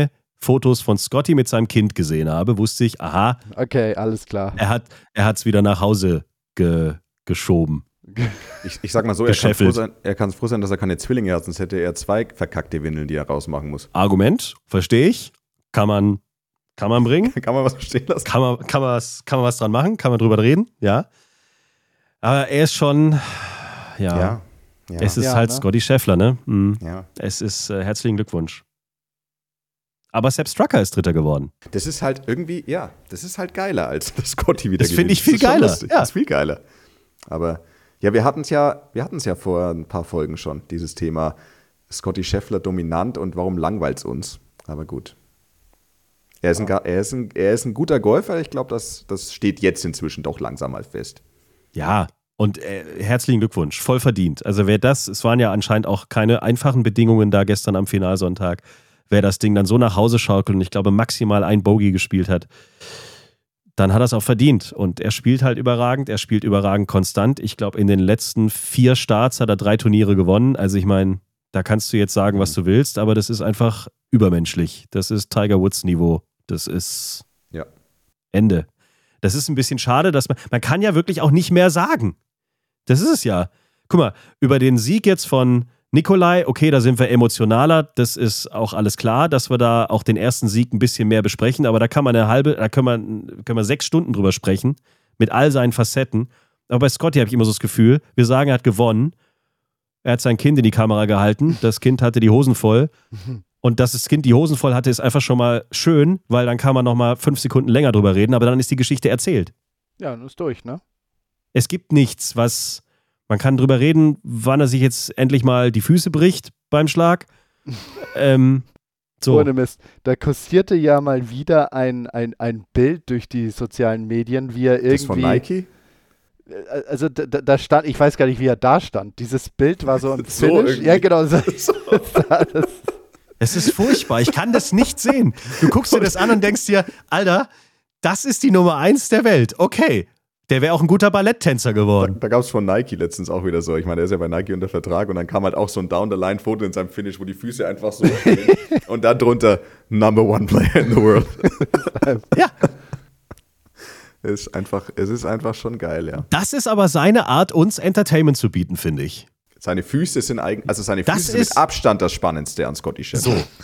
Fotos von Scotty mit seinem Kind gesehen habe, wusste ich, aha. Okay, alles klar. Er hat es wieder nach Hause geschoben. Ich sag mal so, er kann froh sein, dass er keine Zwillinge hat, sonst hätte er 2 verkackte Windeln, die er rausmachen muss. Argument, verstehe ich. Kann man bringen. Kann man was stehen lassen? Kann man was dran machen, kann man drüber reden, ja. Aber er ist schon, ja. Es ist halt, ne? Scotty Scheffler, ne? Mhm. Ja. Es ist herzlichen Glückwunsch. Aber Sepp Straka ist Dritter geworden. Das ist halt irgendwie, das ist halt geiler, als das Scotty wieder gewinnt. Das finde ich viel geiler. Das ist viel geiler. Aber ja, wir hatten es ja vor ein paar Folgen schon, dieses Thema Scotty Scheffler dominant und warum langweilt es uns. Aber gut. Er ist ein guter Golfer. Ich glaube, das steht jetzt inzwischen doch langsam mal fest. Ja, und herzlichen Glückwunsch. Voll verdient. Also es waren ja anscheinend auch keine einfachen Bedingungen da gestern am Finalsonntag. Wer das Ding dann so nach Hause schaukelt und ich glaube maximal ein Bogey gespielt hat, dann hat er es auch verdient. Und er spielt halt überragend, er spielt überragend konstant. Ich glaube, in den letzten 4 Starts hat er 3 Turniere gewonnen. Also ich meine, da kannst du jetzt sagen, was du willst, aber das ist einfach übermenschlich. Das ist Tiger Woods Niveau. Das ist Ende. Das ist ein bisschen schade, dass man kann ja wirklich auch nicht mehr sagen. Das ist es ja. Guck mal, über den Sieg jetzt von Nicolai, okay, da sind wir emotionaler, das ist auch alles klar, dass wir da auch den ersten Sieg ein bisschen mehr besprechen, aber da können wir 6 Stunden drüber sprechen, mit all seinen Facetten. Aber bei Scotty habe ich immer so das Gefühl, wir sagen, er hat gewonnen, er hat sein Kind in die Kamera gehalten, das Kind hatte die Hosen voll und dass das Kind die Hosen voll hatte, ist einfach schon mal schön, weil dann kann man nochmal 5 Sekunden länger drüber reden, aber dann ist die Geschichte erzählt. Ja, dann ist durch, ne? Es gibt nichts, man kann drüber reden, wann er sich jetzt endlich mal die Füße bricht beim Schlag. So. Ohne Mist. Da kursierte ja mal wieder ein Bild durch die sozialen Medien, wie er irgendwie... Das von Nike? Also da stand, ich weiß gar nicht, wie er da stand. Dieses Bild war so im Finish. Ja, genau. Es ist furchtbar. Ich kann das nicht sehen. Du guckst dir das an und denkst dir, Alter, das ist die Nummer 1 der Welt. Okay. Der wäre auch ein guter Balletttänzer geworden. Da gab es von Nike letztens auch wieder so. Ich meine, der ist ja bei Nike unter Vertrag und dann kam halt auch so ein Down-the-Line-Foto in seinem Finish, wo die Füße einfach so stehen. Und da drunter Number 1 Player in the world. Ja. Es ist einfach schon geil, ja. Das ist aber seine Art, uns Entertainment zu bieten, finde ich. Seine Füße sind mit Abstand das Spannendste an Scotty Scheffler. So.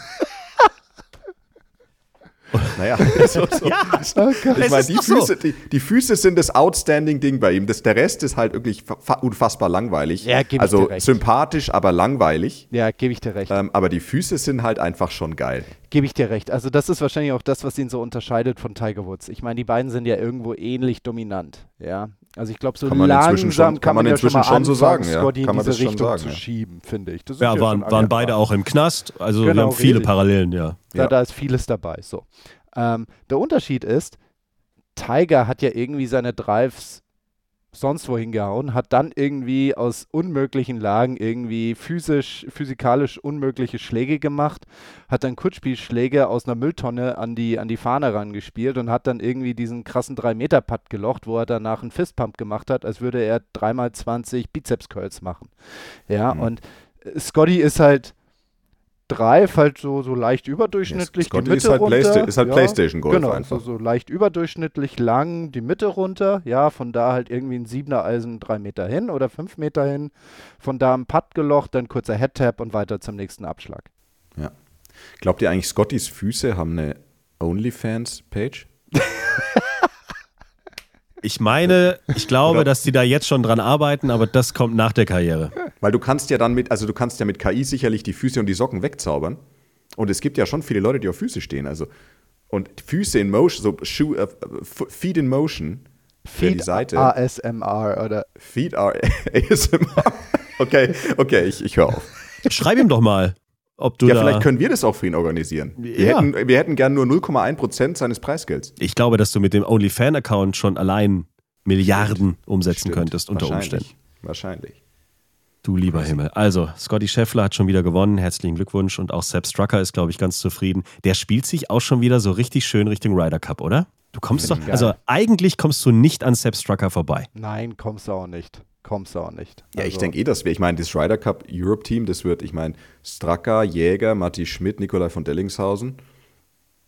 Naja, so. Ja, ich meine, die Füße sind das Outstanding-Ding bei ihm. Der Rest ist halt wirklich unfassbar langweilig. Ja, gebe ich dir recht. Sympathisch, aber langweilig. Ja, gebe ich dir recht. Aber die Füße sind halt einfach schon geil. Gebe ich dir recht. Also das ist wahrscheinlich auch das, was ihn so unterscheidet von Tiger Woods. Ich meine, die beiden sind ja irgendwo ähnlich dominant. Ja, also ich glaube, so langsam kann man ja schon mal anfangen, so sagen, Scotty in diese Richtung sagen, zu schieben, finde ich. Das ist waren beide auch im Knast. Also wir haben viele Parallelen, ja. Da ist vieles dabei. So. Der Unterschied ist, Tiger hat ja irgendwie seine Drives sonst wohin gehauen, hat dann irgendwie aus unmöglichen Lagen irgendwie physikalisch unmögliche Schläge gemacht, hat dann Kurzspielschläge aus einer Mülltonne an die Fahne rangespielt und hat dann irgendwie diesen krassen 3-Meter-Putt gelocht, wo er danach einen Fistpump gemacht hat, als würde er 3x20 Bizeps-Curls machen. Ja, und Scotty ist halt Drive halt so leicht überdurchschnittlich, Scotty die Mitte runter. Ist halt Playstation-Golf genau, einfach. So leicht überdurchschnittlich lang, die Mitte runter, ja, von da halt irgendwie ein 7er Eisen 3 Meter hin oder 5 Meter hin, von da ein Putt gelocht, dann kurzer Head-Tap und weiter zum nächsten Abschlag. Ja. Glaubt ihr eigentlich, Scottys Füße haben eine OnlyFans-Page? Ich glaube, dass die da jetzt schon dran arbeiten, aber das kommt nach der Karriere. Weil du kannst ja mit KI sicherlich die Füße und die Socken wegzaubern. Und es gibt ja schon viele Leute, die auf Füße stehen. Also, und Füße in Motion, Feet in Motion. Feet die Seite. ASMR oder? Feet ASMR. Okay, ich höre auf. Schreib ihm doch mal. Vielleicht können wir das auch für ihn organisieren. Ja. Wir hätten gern nur 0,1% seines Preisgelds. Ich glaube, dass du mit dem OnlyFan-Account schon allein Milliarden umsetzen könntest unter Umständen. Wahrscheinlich. Du lieber Himmel. Also, Scotty Scheffler hat schon wieder gewonnen. Herzlichen Glückwunsch. Und auch Sepp Straka ist, glaube ich, ganz zufrieden. Der spielt sich auch schon wieder so richtig schön Richtung Ryder Cup, oder? Du kommst doch, also eigentlich kommst du nicht an Sepp Straka vorbei. Nein, kommst du auch nicht. Ja, ich denke das Ryder Cup Europe Team, das wird, Straka, Jäger, Matti Schmidt, Nikolai von Dellingshausen.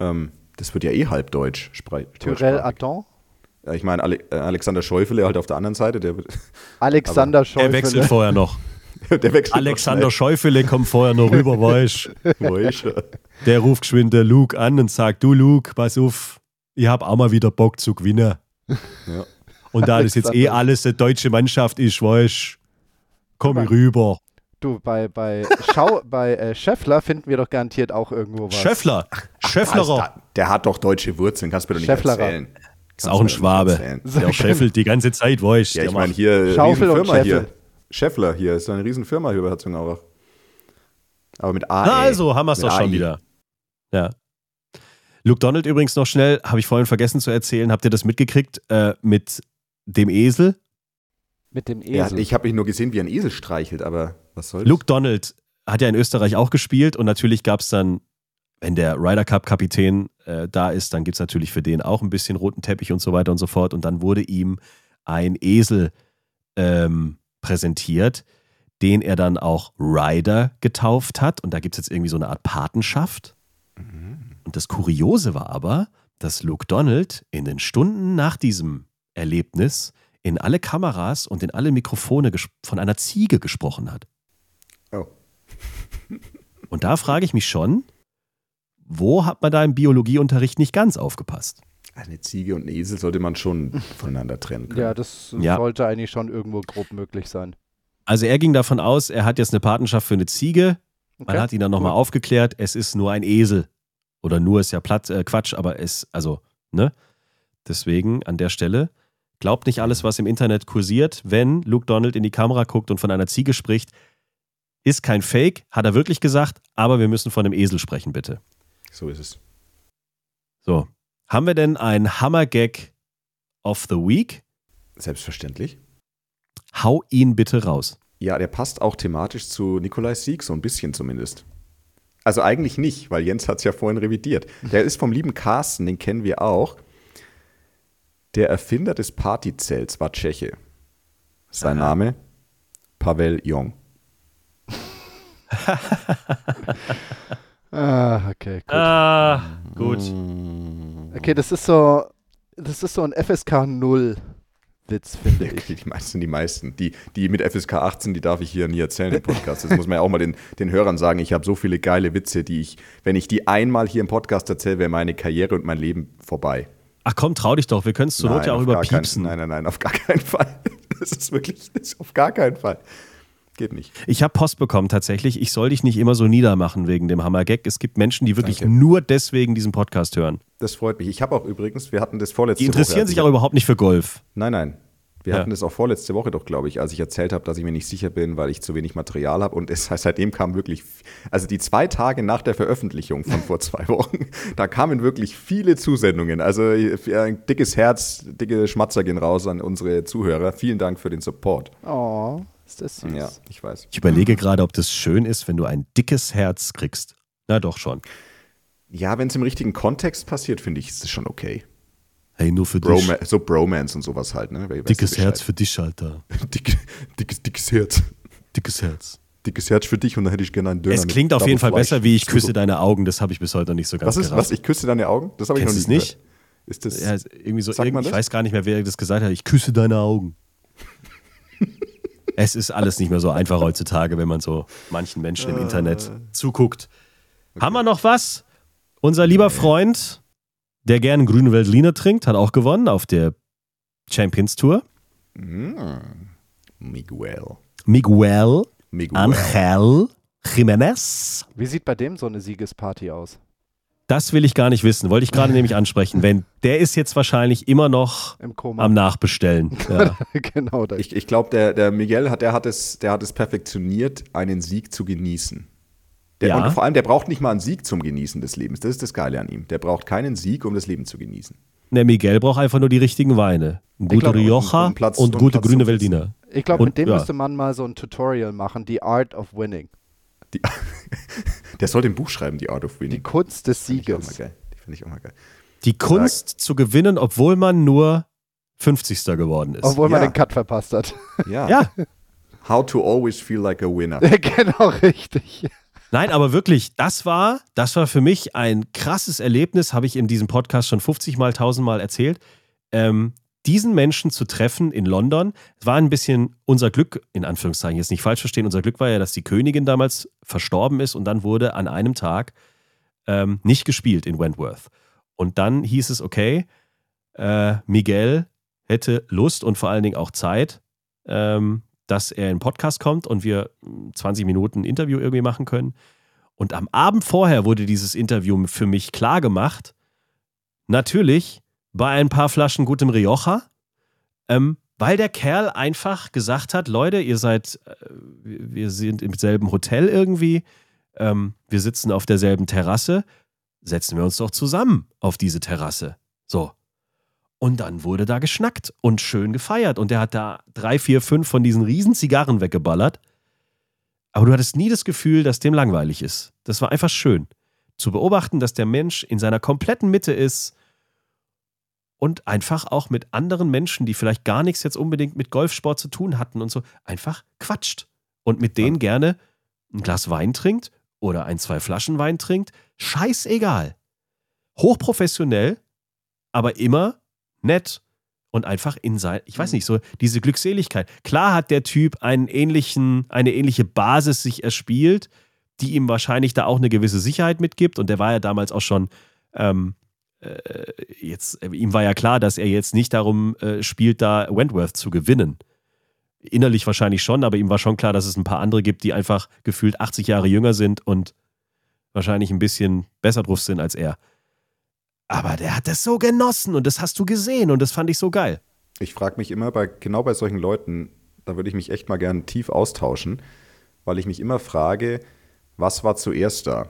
Das wird ja eh halb deutsch. Tyrell Adon? Ja, ich meine, Alexander Scheufele halt auf der anderen Seite. Alexander Scheufele. Er wechselt vorher noch. Alexander Scheufele kommt vorher noch rüber, weißt du. Der ruft geschwind der Luke an und sagt, du Luke, pass auf, ich hab auch mal wieder Bock zu gewinnen. Ja. Und da das jetzt alles eine deutsche Mannschaft ist, weißt du, komm ich rüber. Du, bei Scheffler finden wir doch garantiert auch irgendwo was. Schefflerer. Der hat doch deutsche Wurzeln, kannst du mir doch nicht erzählen. Ist auch ein Schwabe. Der scheffelt die ganze Zeit, weißt du. Ja, ich meine, hier, Schaufel Riesenfirma und hier. Scheffler hier, ist eine Riesenfirma hier bei Herzogenaurach. Aber mit A. Also haben wir es doch schon wieder. Ja. Luke Donald übrigens noch schnell, habe ich vorhin vergessen zu erzählen, habt ihr das mitgekriegt mit dem Esel? Mit dem Esel? Ja, ich habe ihn nur gesehen, wie ein Esel streichelt, aber was soll's? Luke Donald hat ja in Österreich auch gespielt und natürlich gab es dann, wenn der Ryder Cup Kapitän da ist, dann gibt es natürlich für den auch ein bisschen roten Teppich und so weiter und so fort und dann wurde ihm ein Esel präsentiert, den er dann auch Ryder getauft hat und da gibt es jetzt irgendwie so eine Art Patenschaft. Und das Kuriose war aber, dass Luke Donald in den Stunden nach diesem Erlebnis in alle Kameras und in alle Mikrofone von einer Ziege gesprochen hat. Oh. Und da frage ich mich schon, wo hat man da im Biologieunterricht nicht ganz aufgepasst? Eine Ziege und ein Esel sollte man schon voneinander trennen können. Ja, das sollte eigentlich schon irgendwo grob möglich sein. Also er ging davon aus, er hat jetzt eine Patenschaft für eine Ziege. Man hat ihn dann nochmal aufgeklärt, es ist nur ein Esel. Oder nur ist ja Quatsch, aber ne? Deswegen an der Stelle, glaubt nicht alles, was im Internet kursiert. Wenn Luke Donald in die Kamera guckt und von einer Ziege spricht, ist kein Fake, hat er wirklich gesagt, aber wir müssen von einem Esel sprechen, bitte. So ist es. So, haben wir denn einen Hammer-Gag of the Week? Selbstverständlich. Hau ihn bitte raus. Ja, der passt auch thematisch zu Nikolai Sieg, so ein bisschen zumindest. Also eigentlich nicht, weil Jens hat es ja vorhin revidiert. Der ist vom lieben Carsten, den kennen wir auch. Der Erfinder des Partyzelts war Tscheche. Sein Name? Pavel Jong. Okay, gut. Gut. Okay, das ist so ein FSK 0 Witz, finde ich. Die meisten. Die mit FSK 18, die darf ich hier nie erzählen im Podcast. Das muss man ja auch mal den Hörern sagen. Ich habe so viele geile Witze, wenn ich die einmal hier im Podcast erzähle, wäre meine Karriere und mein Leben vorbei. Ach komm, trau dich doch. Wir können es zur Not ja auch überpiepsen. Nein, auf gar keinen Fall. Das ist auf gar keinen Fall. Geht nicht. Ich habe Post bekommen tatsächlich. Ich soll dich nicht immer so niedermachen wegen dem Hammer-Gag. Es gibt Menschen, die wirklich nur deswegen diesen Podcast hören. Das freut mich. Ich habe auch übrigens, wir hatten das vorletzte Woche. Die interessieren sich auch überhaupt nicht für Golf. Nein. Wir hatten das auch vorletzte Woche doch, glaube ich, als ich erzählt habe, dass ich mir nicht sicher bin, weil ich zu wenig Material habe. Und seitdem kam wirklich, also die 2 Tage nach der Veröffentlichung von vor 2 Wochen, da kamen wirklich viele Zusendungen. Also ein dickes Herz, dicke Schmatzer gehen raus an unsere Zuhörer. Vielen Dank für den Support. Oh, ist das süß. Ja, ich weiß. Ich überlege gerade, ob das schön ist, wenn du ein dickes Herz kriegst. Na doch schon. Ja, wenn es im richtigen Kontext passiert, finde ich, ist es schon okay. Hey, nur für dich. So Bromance und sowas halt, ne? Dickes Herz für dich, Alter. Dickes Herz. Dickes Herz. Dickes Herz für dich und dann hätte ich gerne einen Döner. Es klingt auf jeden Fall besser, wie ich küsse deine Augen. Das habe ich bis heute noch nicht so ganz gerafft. Was? Ich küsse deine Augen? Das habe ich noch nie nicht. Ist das? Ja, irgendwie so. Sagt man das? Ich weiß gar nicht mehr, wer das gesagt hat. Ich küsse deine Augen. Es ist alles nicht mehr so einfach heutzutage, wenn man so manchen Menschen im Internet zuguckt. Okay. Haben wir noch was? Unser lieber Freund, der gerne grüne Veltliner trinkt, hat auch gewonnen auf der Champions Tour. Miguel Angel Jiménez. Wie sieht bei dem so eine Siegesparty aus? Das will ich gar nicht wissen. Wollte ich gerade nämlich ansprechen. Der ist jetzt wahrscheinlich immer noch im Koma am Nachbestellen. Ja. Genau das. Ich glaube, der Miguel hat es perfektioniert, einen Sieg zu genießen. Und vor allem, der braucht nicht mal einen Sieg zum Genießen des Lebens. Das ist das Geile an ihm. Der braucht keinen Sieg, um das Leben zu genießen. Der Miguel braucht einfach nur die richtigen Weine. Ein guter Rioja und gute grüne Veltliner. Ich glaube, mit dem müsste man mal so ein Tutorial machen, The Art of Winning. Der soll ein Buch schreiben, The Art of Winning. Die Kunst des Sieges. Die finde ich auch mal geil. Die Kunst zu gewinnen, obwohl man nur 50. geworden ist. Obwohl man den Cut verpasst hat. Ja. How to always feel like a winner. Genau, richtig. Nein, aber wirklich, das war für mich ein krasses Erlebnis, habe ich in diesem Podcast schon 50 Mal, 1000 Mal erzählt. Diesen Menschen zu treffen in London, war ein bisschen unser Glück, in Anführungszeichen, jetzt nicht falsch verstehen, unser Glück war ja, dass die Königin damals verstorben ist und dann wurde an einem Tag nicht gespielt in Wentworth. Und dann hieß es, okay, Miguel hätte Lust und vor allen Dingen auch Zeit, dass er in den Podcast kommt und wir 20 Minuten Interview irgendwie machen können. Und am Abend vorher wurde dieses Interview für mich klar gemacht. Natürlich bei ein paar Flaschen gutem Rioja, weil der Kerl einfach gesagt hat, Leute, wir sind im selben Hotel irgendwie, wir sitzen auf derselben Terrasse, setzen wir uns doch zusammen auf diese Terrasse. So. Und dann wurde da geschnackt und schön gefeiert. Und der hat da 3, 4, 5 von diesen riesen Zigarren weggeballert. Aber du hattest nie das Gefühl, dass dem langweilig ist. Das war einfach schön. Zu beobachten, dass der Mensch in seiner kompletten Mitte ist und einfach auch mit anderen Menschen, die vielleicht gar nichts jetzt unbedingt mit Golfsport zu tun hatten und so, einfach quatscht. Und mit denen gerne ein Glas Wein trinkt oder 1, 2 Flaschen Wein trinkt. Scheißegal. Hochprofessionell, aber immer nett und einfach ich weiß nicht, so diese Glückseligkeit. Klar hat der Typ eine ähnliche Basis sich erspielt, die ihm wahrscheinlich da auch eine gewisse Sicherheit mitgibt und der war ja damals auch schon, ihm war ja klar, dass er jetzt nicht darum spielt, da Wentworth zu gewinnen. Innerlich wahrscheinlich schon, aber ihm war schon klar, dass es ein paar andere gibt, die einfach gefühlt 80 Jahre jünger sind und wahrscheinlich ein bisschen besser drauf sind als er. Aber der hat das so genossen und das hast du gesehen und das fand ich so geil. Ich frage mich immer, genau bei solchen Leuten, da würde ich mich echt mal gerne tief austauschen, weil ich mich immer frage, was war zuerst da?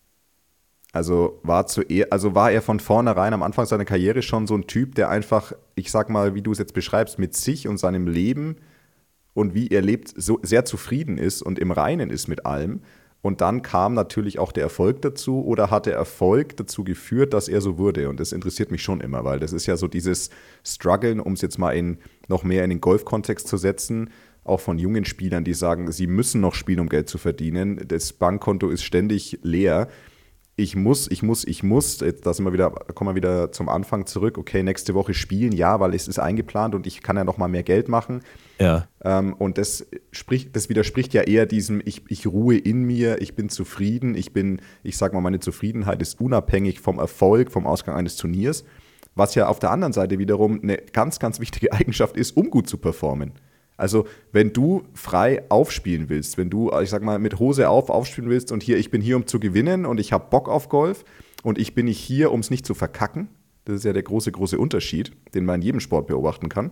Also war er von vornherein am Anfang seiner Karriere schon so ein Typ, der einfach, ich sag mal, wie du es jetzt beschreibst, mit sich und seinem Leben und wie er lebt, so sehr zufrieden ist und im Reinen ist mit allem? Und dann kam natürlich auch der Erfolg dazu oder hat der Erfolg dazu geführt, dass er so wurde? Und das interessiert mich schon immer, weil das ist ja so dieses Struggeln, um es jetzt mal noch mehr in den Golfkontext zu setzen, auch von jungen Spielern, die sagen, sie müssen noch spielen, um Geld zu verdienen. Das Bankkonto ist ständig leer. Ich muss. Da kommen wir wieder zum Anfang zurück. Okay, nächste Woche spielen, ja, weil es ist eingeplant und ich kann ja noch mal mehr Geld machen. Ja. Und das widerspricht ja eher diesem, ich ruhe in mir, ich bin zufrieden, ich sag mal, meine Zufriedenheit ist unabhängig vom Erfolg, vom Ausgang eines Turniers, was ja auf der anderen Seite wiederum eine ganz, ganz wichtige Eigenschaft ist, um gut zu performen. Also, wenn du frei aufspielen willst, wenn du, ich sag mal, mit Hose aufspielen willst und ich bin hier, um zu gewinnen und ich habe Bock auf Golf und ich bin nicht hier, um es nicht zu verkacken, das ist ja der große, große Unterschied, den man in jedem Sport beobachten kann.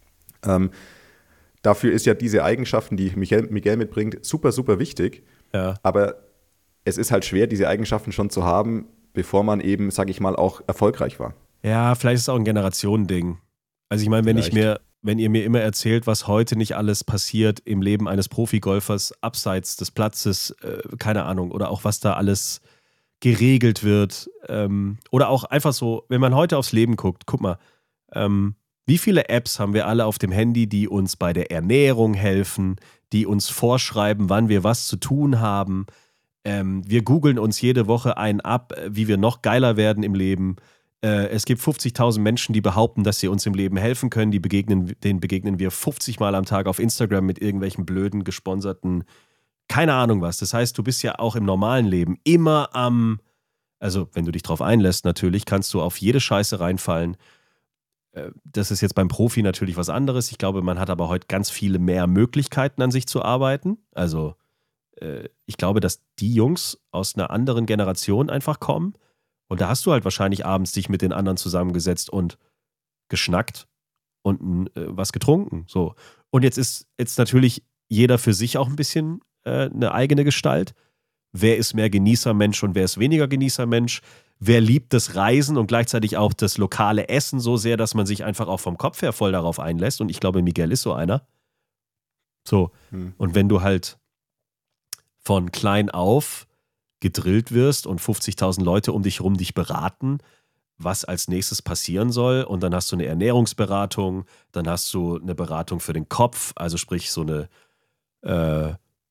Dafür ist ja diese Eigenschaften, die Miguel mitbringt, super, super wichtig. Ja. Aber es ist halt schwer, diese Eigenschaften schon zu haben, bevor man eben, sag ich mal, auch erfolgreich war. Ja, vielleicht ist es auch ein Generationending. Also ich meine, wenn ihr mir immer erzählt, was heute nicht alles passiert im Leben eines Profigolfers abseits des Platzes, keine Ahnung, oder auch was da alles geregelt wird, oder auch einfach so, wenn man heute aufs Leben guckt, guck mal, wie viele Apps haben wir alle auf dem Handy, die uns bei der Ernährung helfen, die uns vorschreiben, wann wir was zu tun haben. Wir googeln uns jede Woche einen ab, wie wir noch geiler werden im Leben. Es gibt 50.000 Menschen, die behaupten, dass sie uns im Leben helfen können. Denen begegnen wir 50 Mal am Tag auf Instagram mit irgendwelchen blöden, gesponserten, keine Ahnung was. Das heißt, du bist ja auch im normalen Leben immer also wenn du dich drauf einlässt natürlich, kannst du auf jede Scheiße reinfallen. Das ist jetzt beim Profi natürlich was anderes. Ich glaube, man hat aber heute ganz viele mehr Möglichkeiten, an sich zu arbeiten. Also ich glaube, dass die Jungs aus einer anderen Generation einfach kommen. Und da hast du halt wahrscheinlich abends dich mit den anderen zusammengesetzt und geschnackt und was getrunken. So. Und jetzt ist natürlich jeder für sich auch ein bisschen eine eigene Gestalt. Wer ist mehr Genießermensch und wer ist weniger Genießermensch? Wer liebt das Reisen und gleichzeitig auch das lokale Essen so sehr, dass man sich einfach auch vom Kopf her voll darauf einlässt? Und ich glaube, Miguel ist so einer. So. Und wenn du halt von klein auf gedrillt wirst und 50.000 Leute um dich herum dich beraten, was als nächstes passieren soll. Und dann hast du eine Ernährungsberatung, dann hast du eine Beratung für den Kopf, also sprich so eine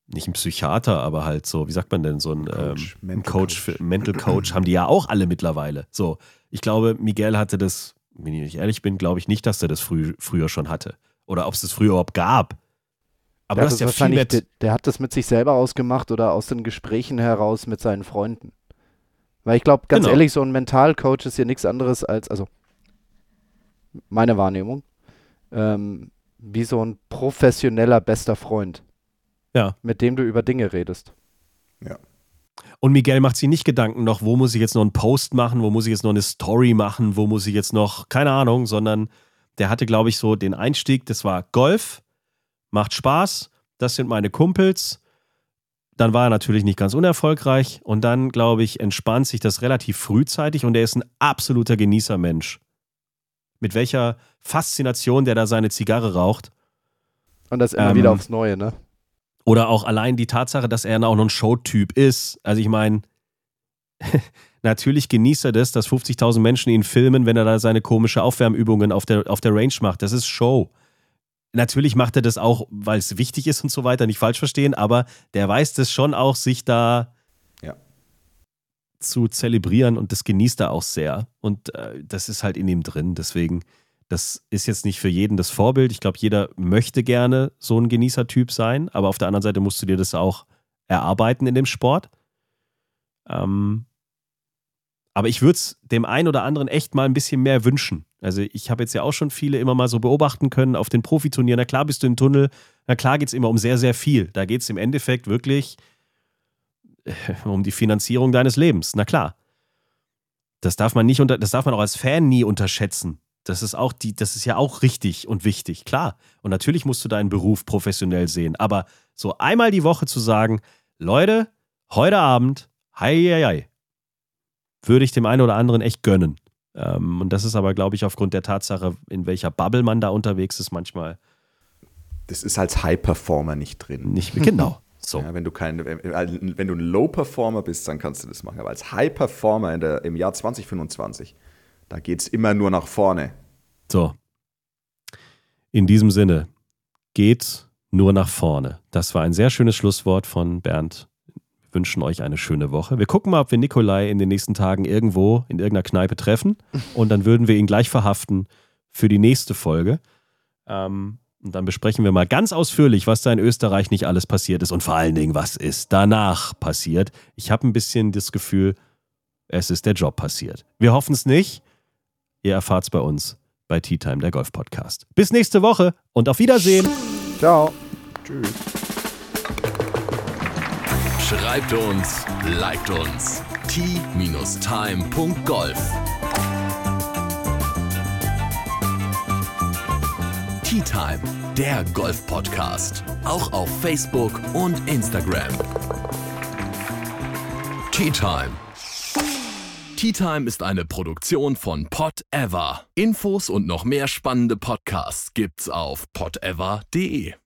nicht ein Psychiater, aber halt so, wie sagt man denn, so ein Mental Coach haben die ja auch alle mittlerweile. So, ich glaube, Miguel hatte das, wenn ich ehrlich bin, glaube ich nicht, dass er das früher schon hatte. Oder ob es das früher überhaupt gab. Aber das ist ja viel mehr. Der hat das mit sich selber ausgemacht oder aus den Gesprächen heraus mit seinen Freunden. Weil ich glaube, ganz ehrlich, so ein Mentalcoach ist ja nichts anderes als, also meine Wahrnehmung, wie so ein professioneller bester Freund. Ja. Mit dem du über Dinge redest. Ja. Und Miguel macht sich nicht Gedanken noch, wo muss ich jetzt noch einen Post machen, wo muss ich jetzt noch eine Story machen, wo muss ich jetzt noch, keine Ahnung, sondern der hatte, glaube ich, so den Einstieg, das war Golf, macht Spaß, das sind meine Kumpels. Dann war er natürlich nicht ganz unerfolgreich und dann, glaube ich, entspannt sich das relativ frühzeitig und er ist ein absoluter Genießermensch. Mit welcher Faszination der da seine Zigarre raucht. Und das immer wieder aufs Neue, ne? Oder auch allein die Tatsache, dass er auch noch ein Showtyp ist. Also ich meine, natürlich genießt er das, dass 50.000 Menschen ihn filmen, wenn er da seine komische Aufwärmübungen auf der Range macht. Das ist Show. Natürlich macht er das auch, weil es wichtig ist und so weiter, nicht falsch verstehen, aber der weiß das schon auch, sich da zu zelebrieren und das genießt er auch sehr. Und das ist halt in ihm drin. Deswegen, das ist jetzt nicht für jeden das Vorbild. Ich glaube, jeder möchte gerne so ein Genießertyp sein, aber auf der anderen Seite musst du dir das auch erarbeiten in dem Sport. Aber ich würde es dem einen oder anderen echt mal ein bisschen mehr wünschen. Also ich habe jetzt ja auch schon viele immer mal so beobachten können auf den Profiturnieren. Na klar bist du im Tunnel, na klar geht es immer um sehr, sehr viel. Da geht es im Endeffekt wirklich um die Finanzierung deines Lebens. Na klar. Das darf man auch als Fan nie unterschätzen. Das ist ja auch richtig und wichtig, klar. Und natürlich musst du deinen Beruf professionell sehen. Aber so einmal die Woche zu sagen, Leute, heute Abend, hei, würde ich dem einen oder anderen echt gönnen. Und das ist aber, glaube ich, aufgrund der Tatsache, in welcher Bubble man da unterwegs ist, manchmal. Das ist als High-Performer nicht drin. Nicht, genau. So. Ja, wenn du ein Low-Performer bist, dann kannst du das machen. Aber als High-Performer im Jahr 2025, da geht es immer nur nach vorne. So. In diesem Sinne, geht nur nach vorne. Das war ein sehr schönes Schlusswort von Bernd. Wir wünschen euch eine schöne Woche. Wir gucken mal, ob wir Nikolai in den nächsten Tagen irgendwo in irgendeiner Kneipe treffen und dann würden wir ihn gleich verhaften für die nächste Folge. Und dann besprechen wir mal ganz ausführlich, was da in Österreich nicht alles passiert ist und vor allen Dingen, was ist danach passiert. Ich habe ein bisschen das Gefühl, es ist der Job passiert. Wir hoffen es nicht. Ihr erfahrt es bei uns bei Tea Time, der Golf-Podcast. Bis nächste Woche und auf Wiedersehen. Ciao. Tschüss. Schreibt uns, liked uns. t-time.golf. Tea Time, der Golf-Podcast. Auch auf Facebook und Instagram. Tea Time. Tea Time ist eine Produktion von Pod Ever. Infos und noch mehr spannende Podcasts gibt's auf podever.de.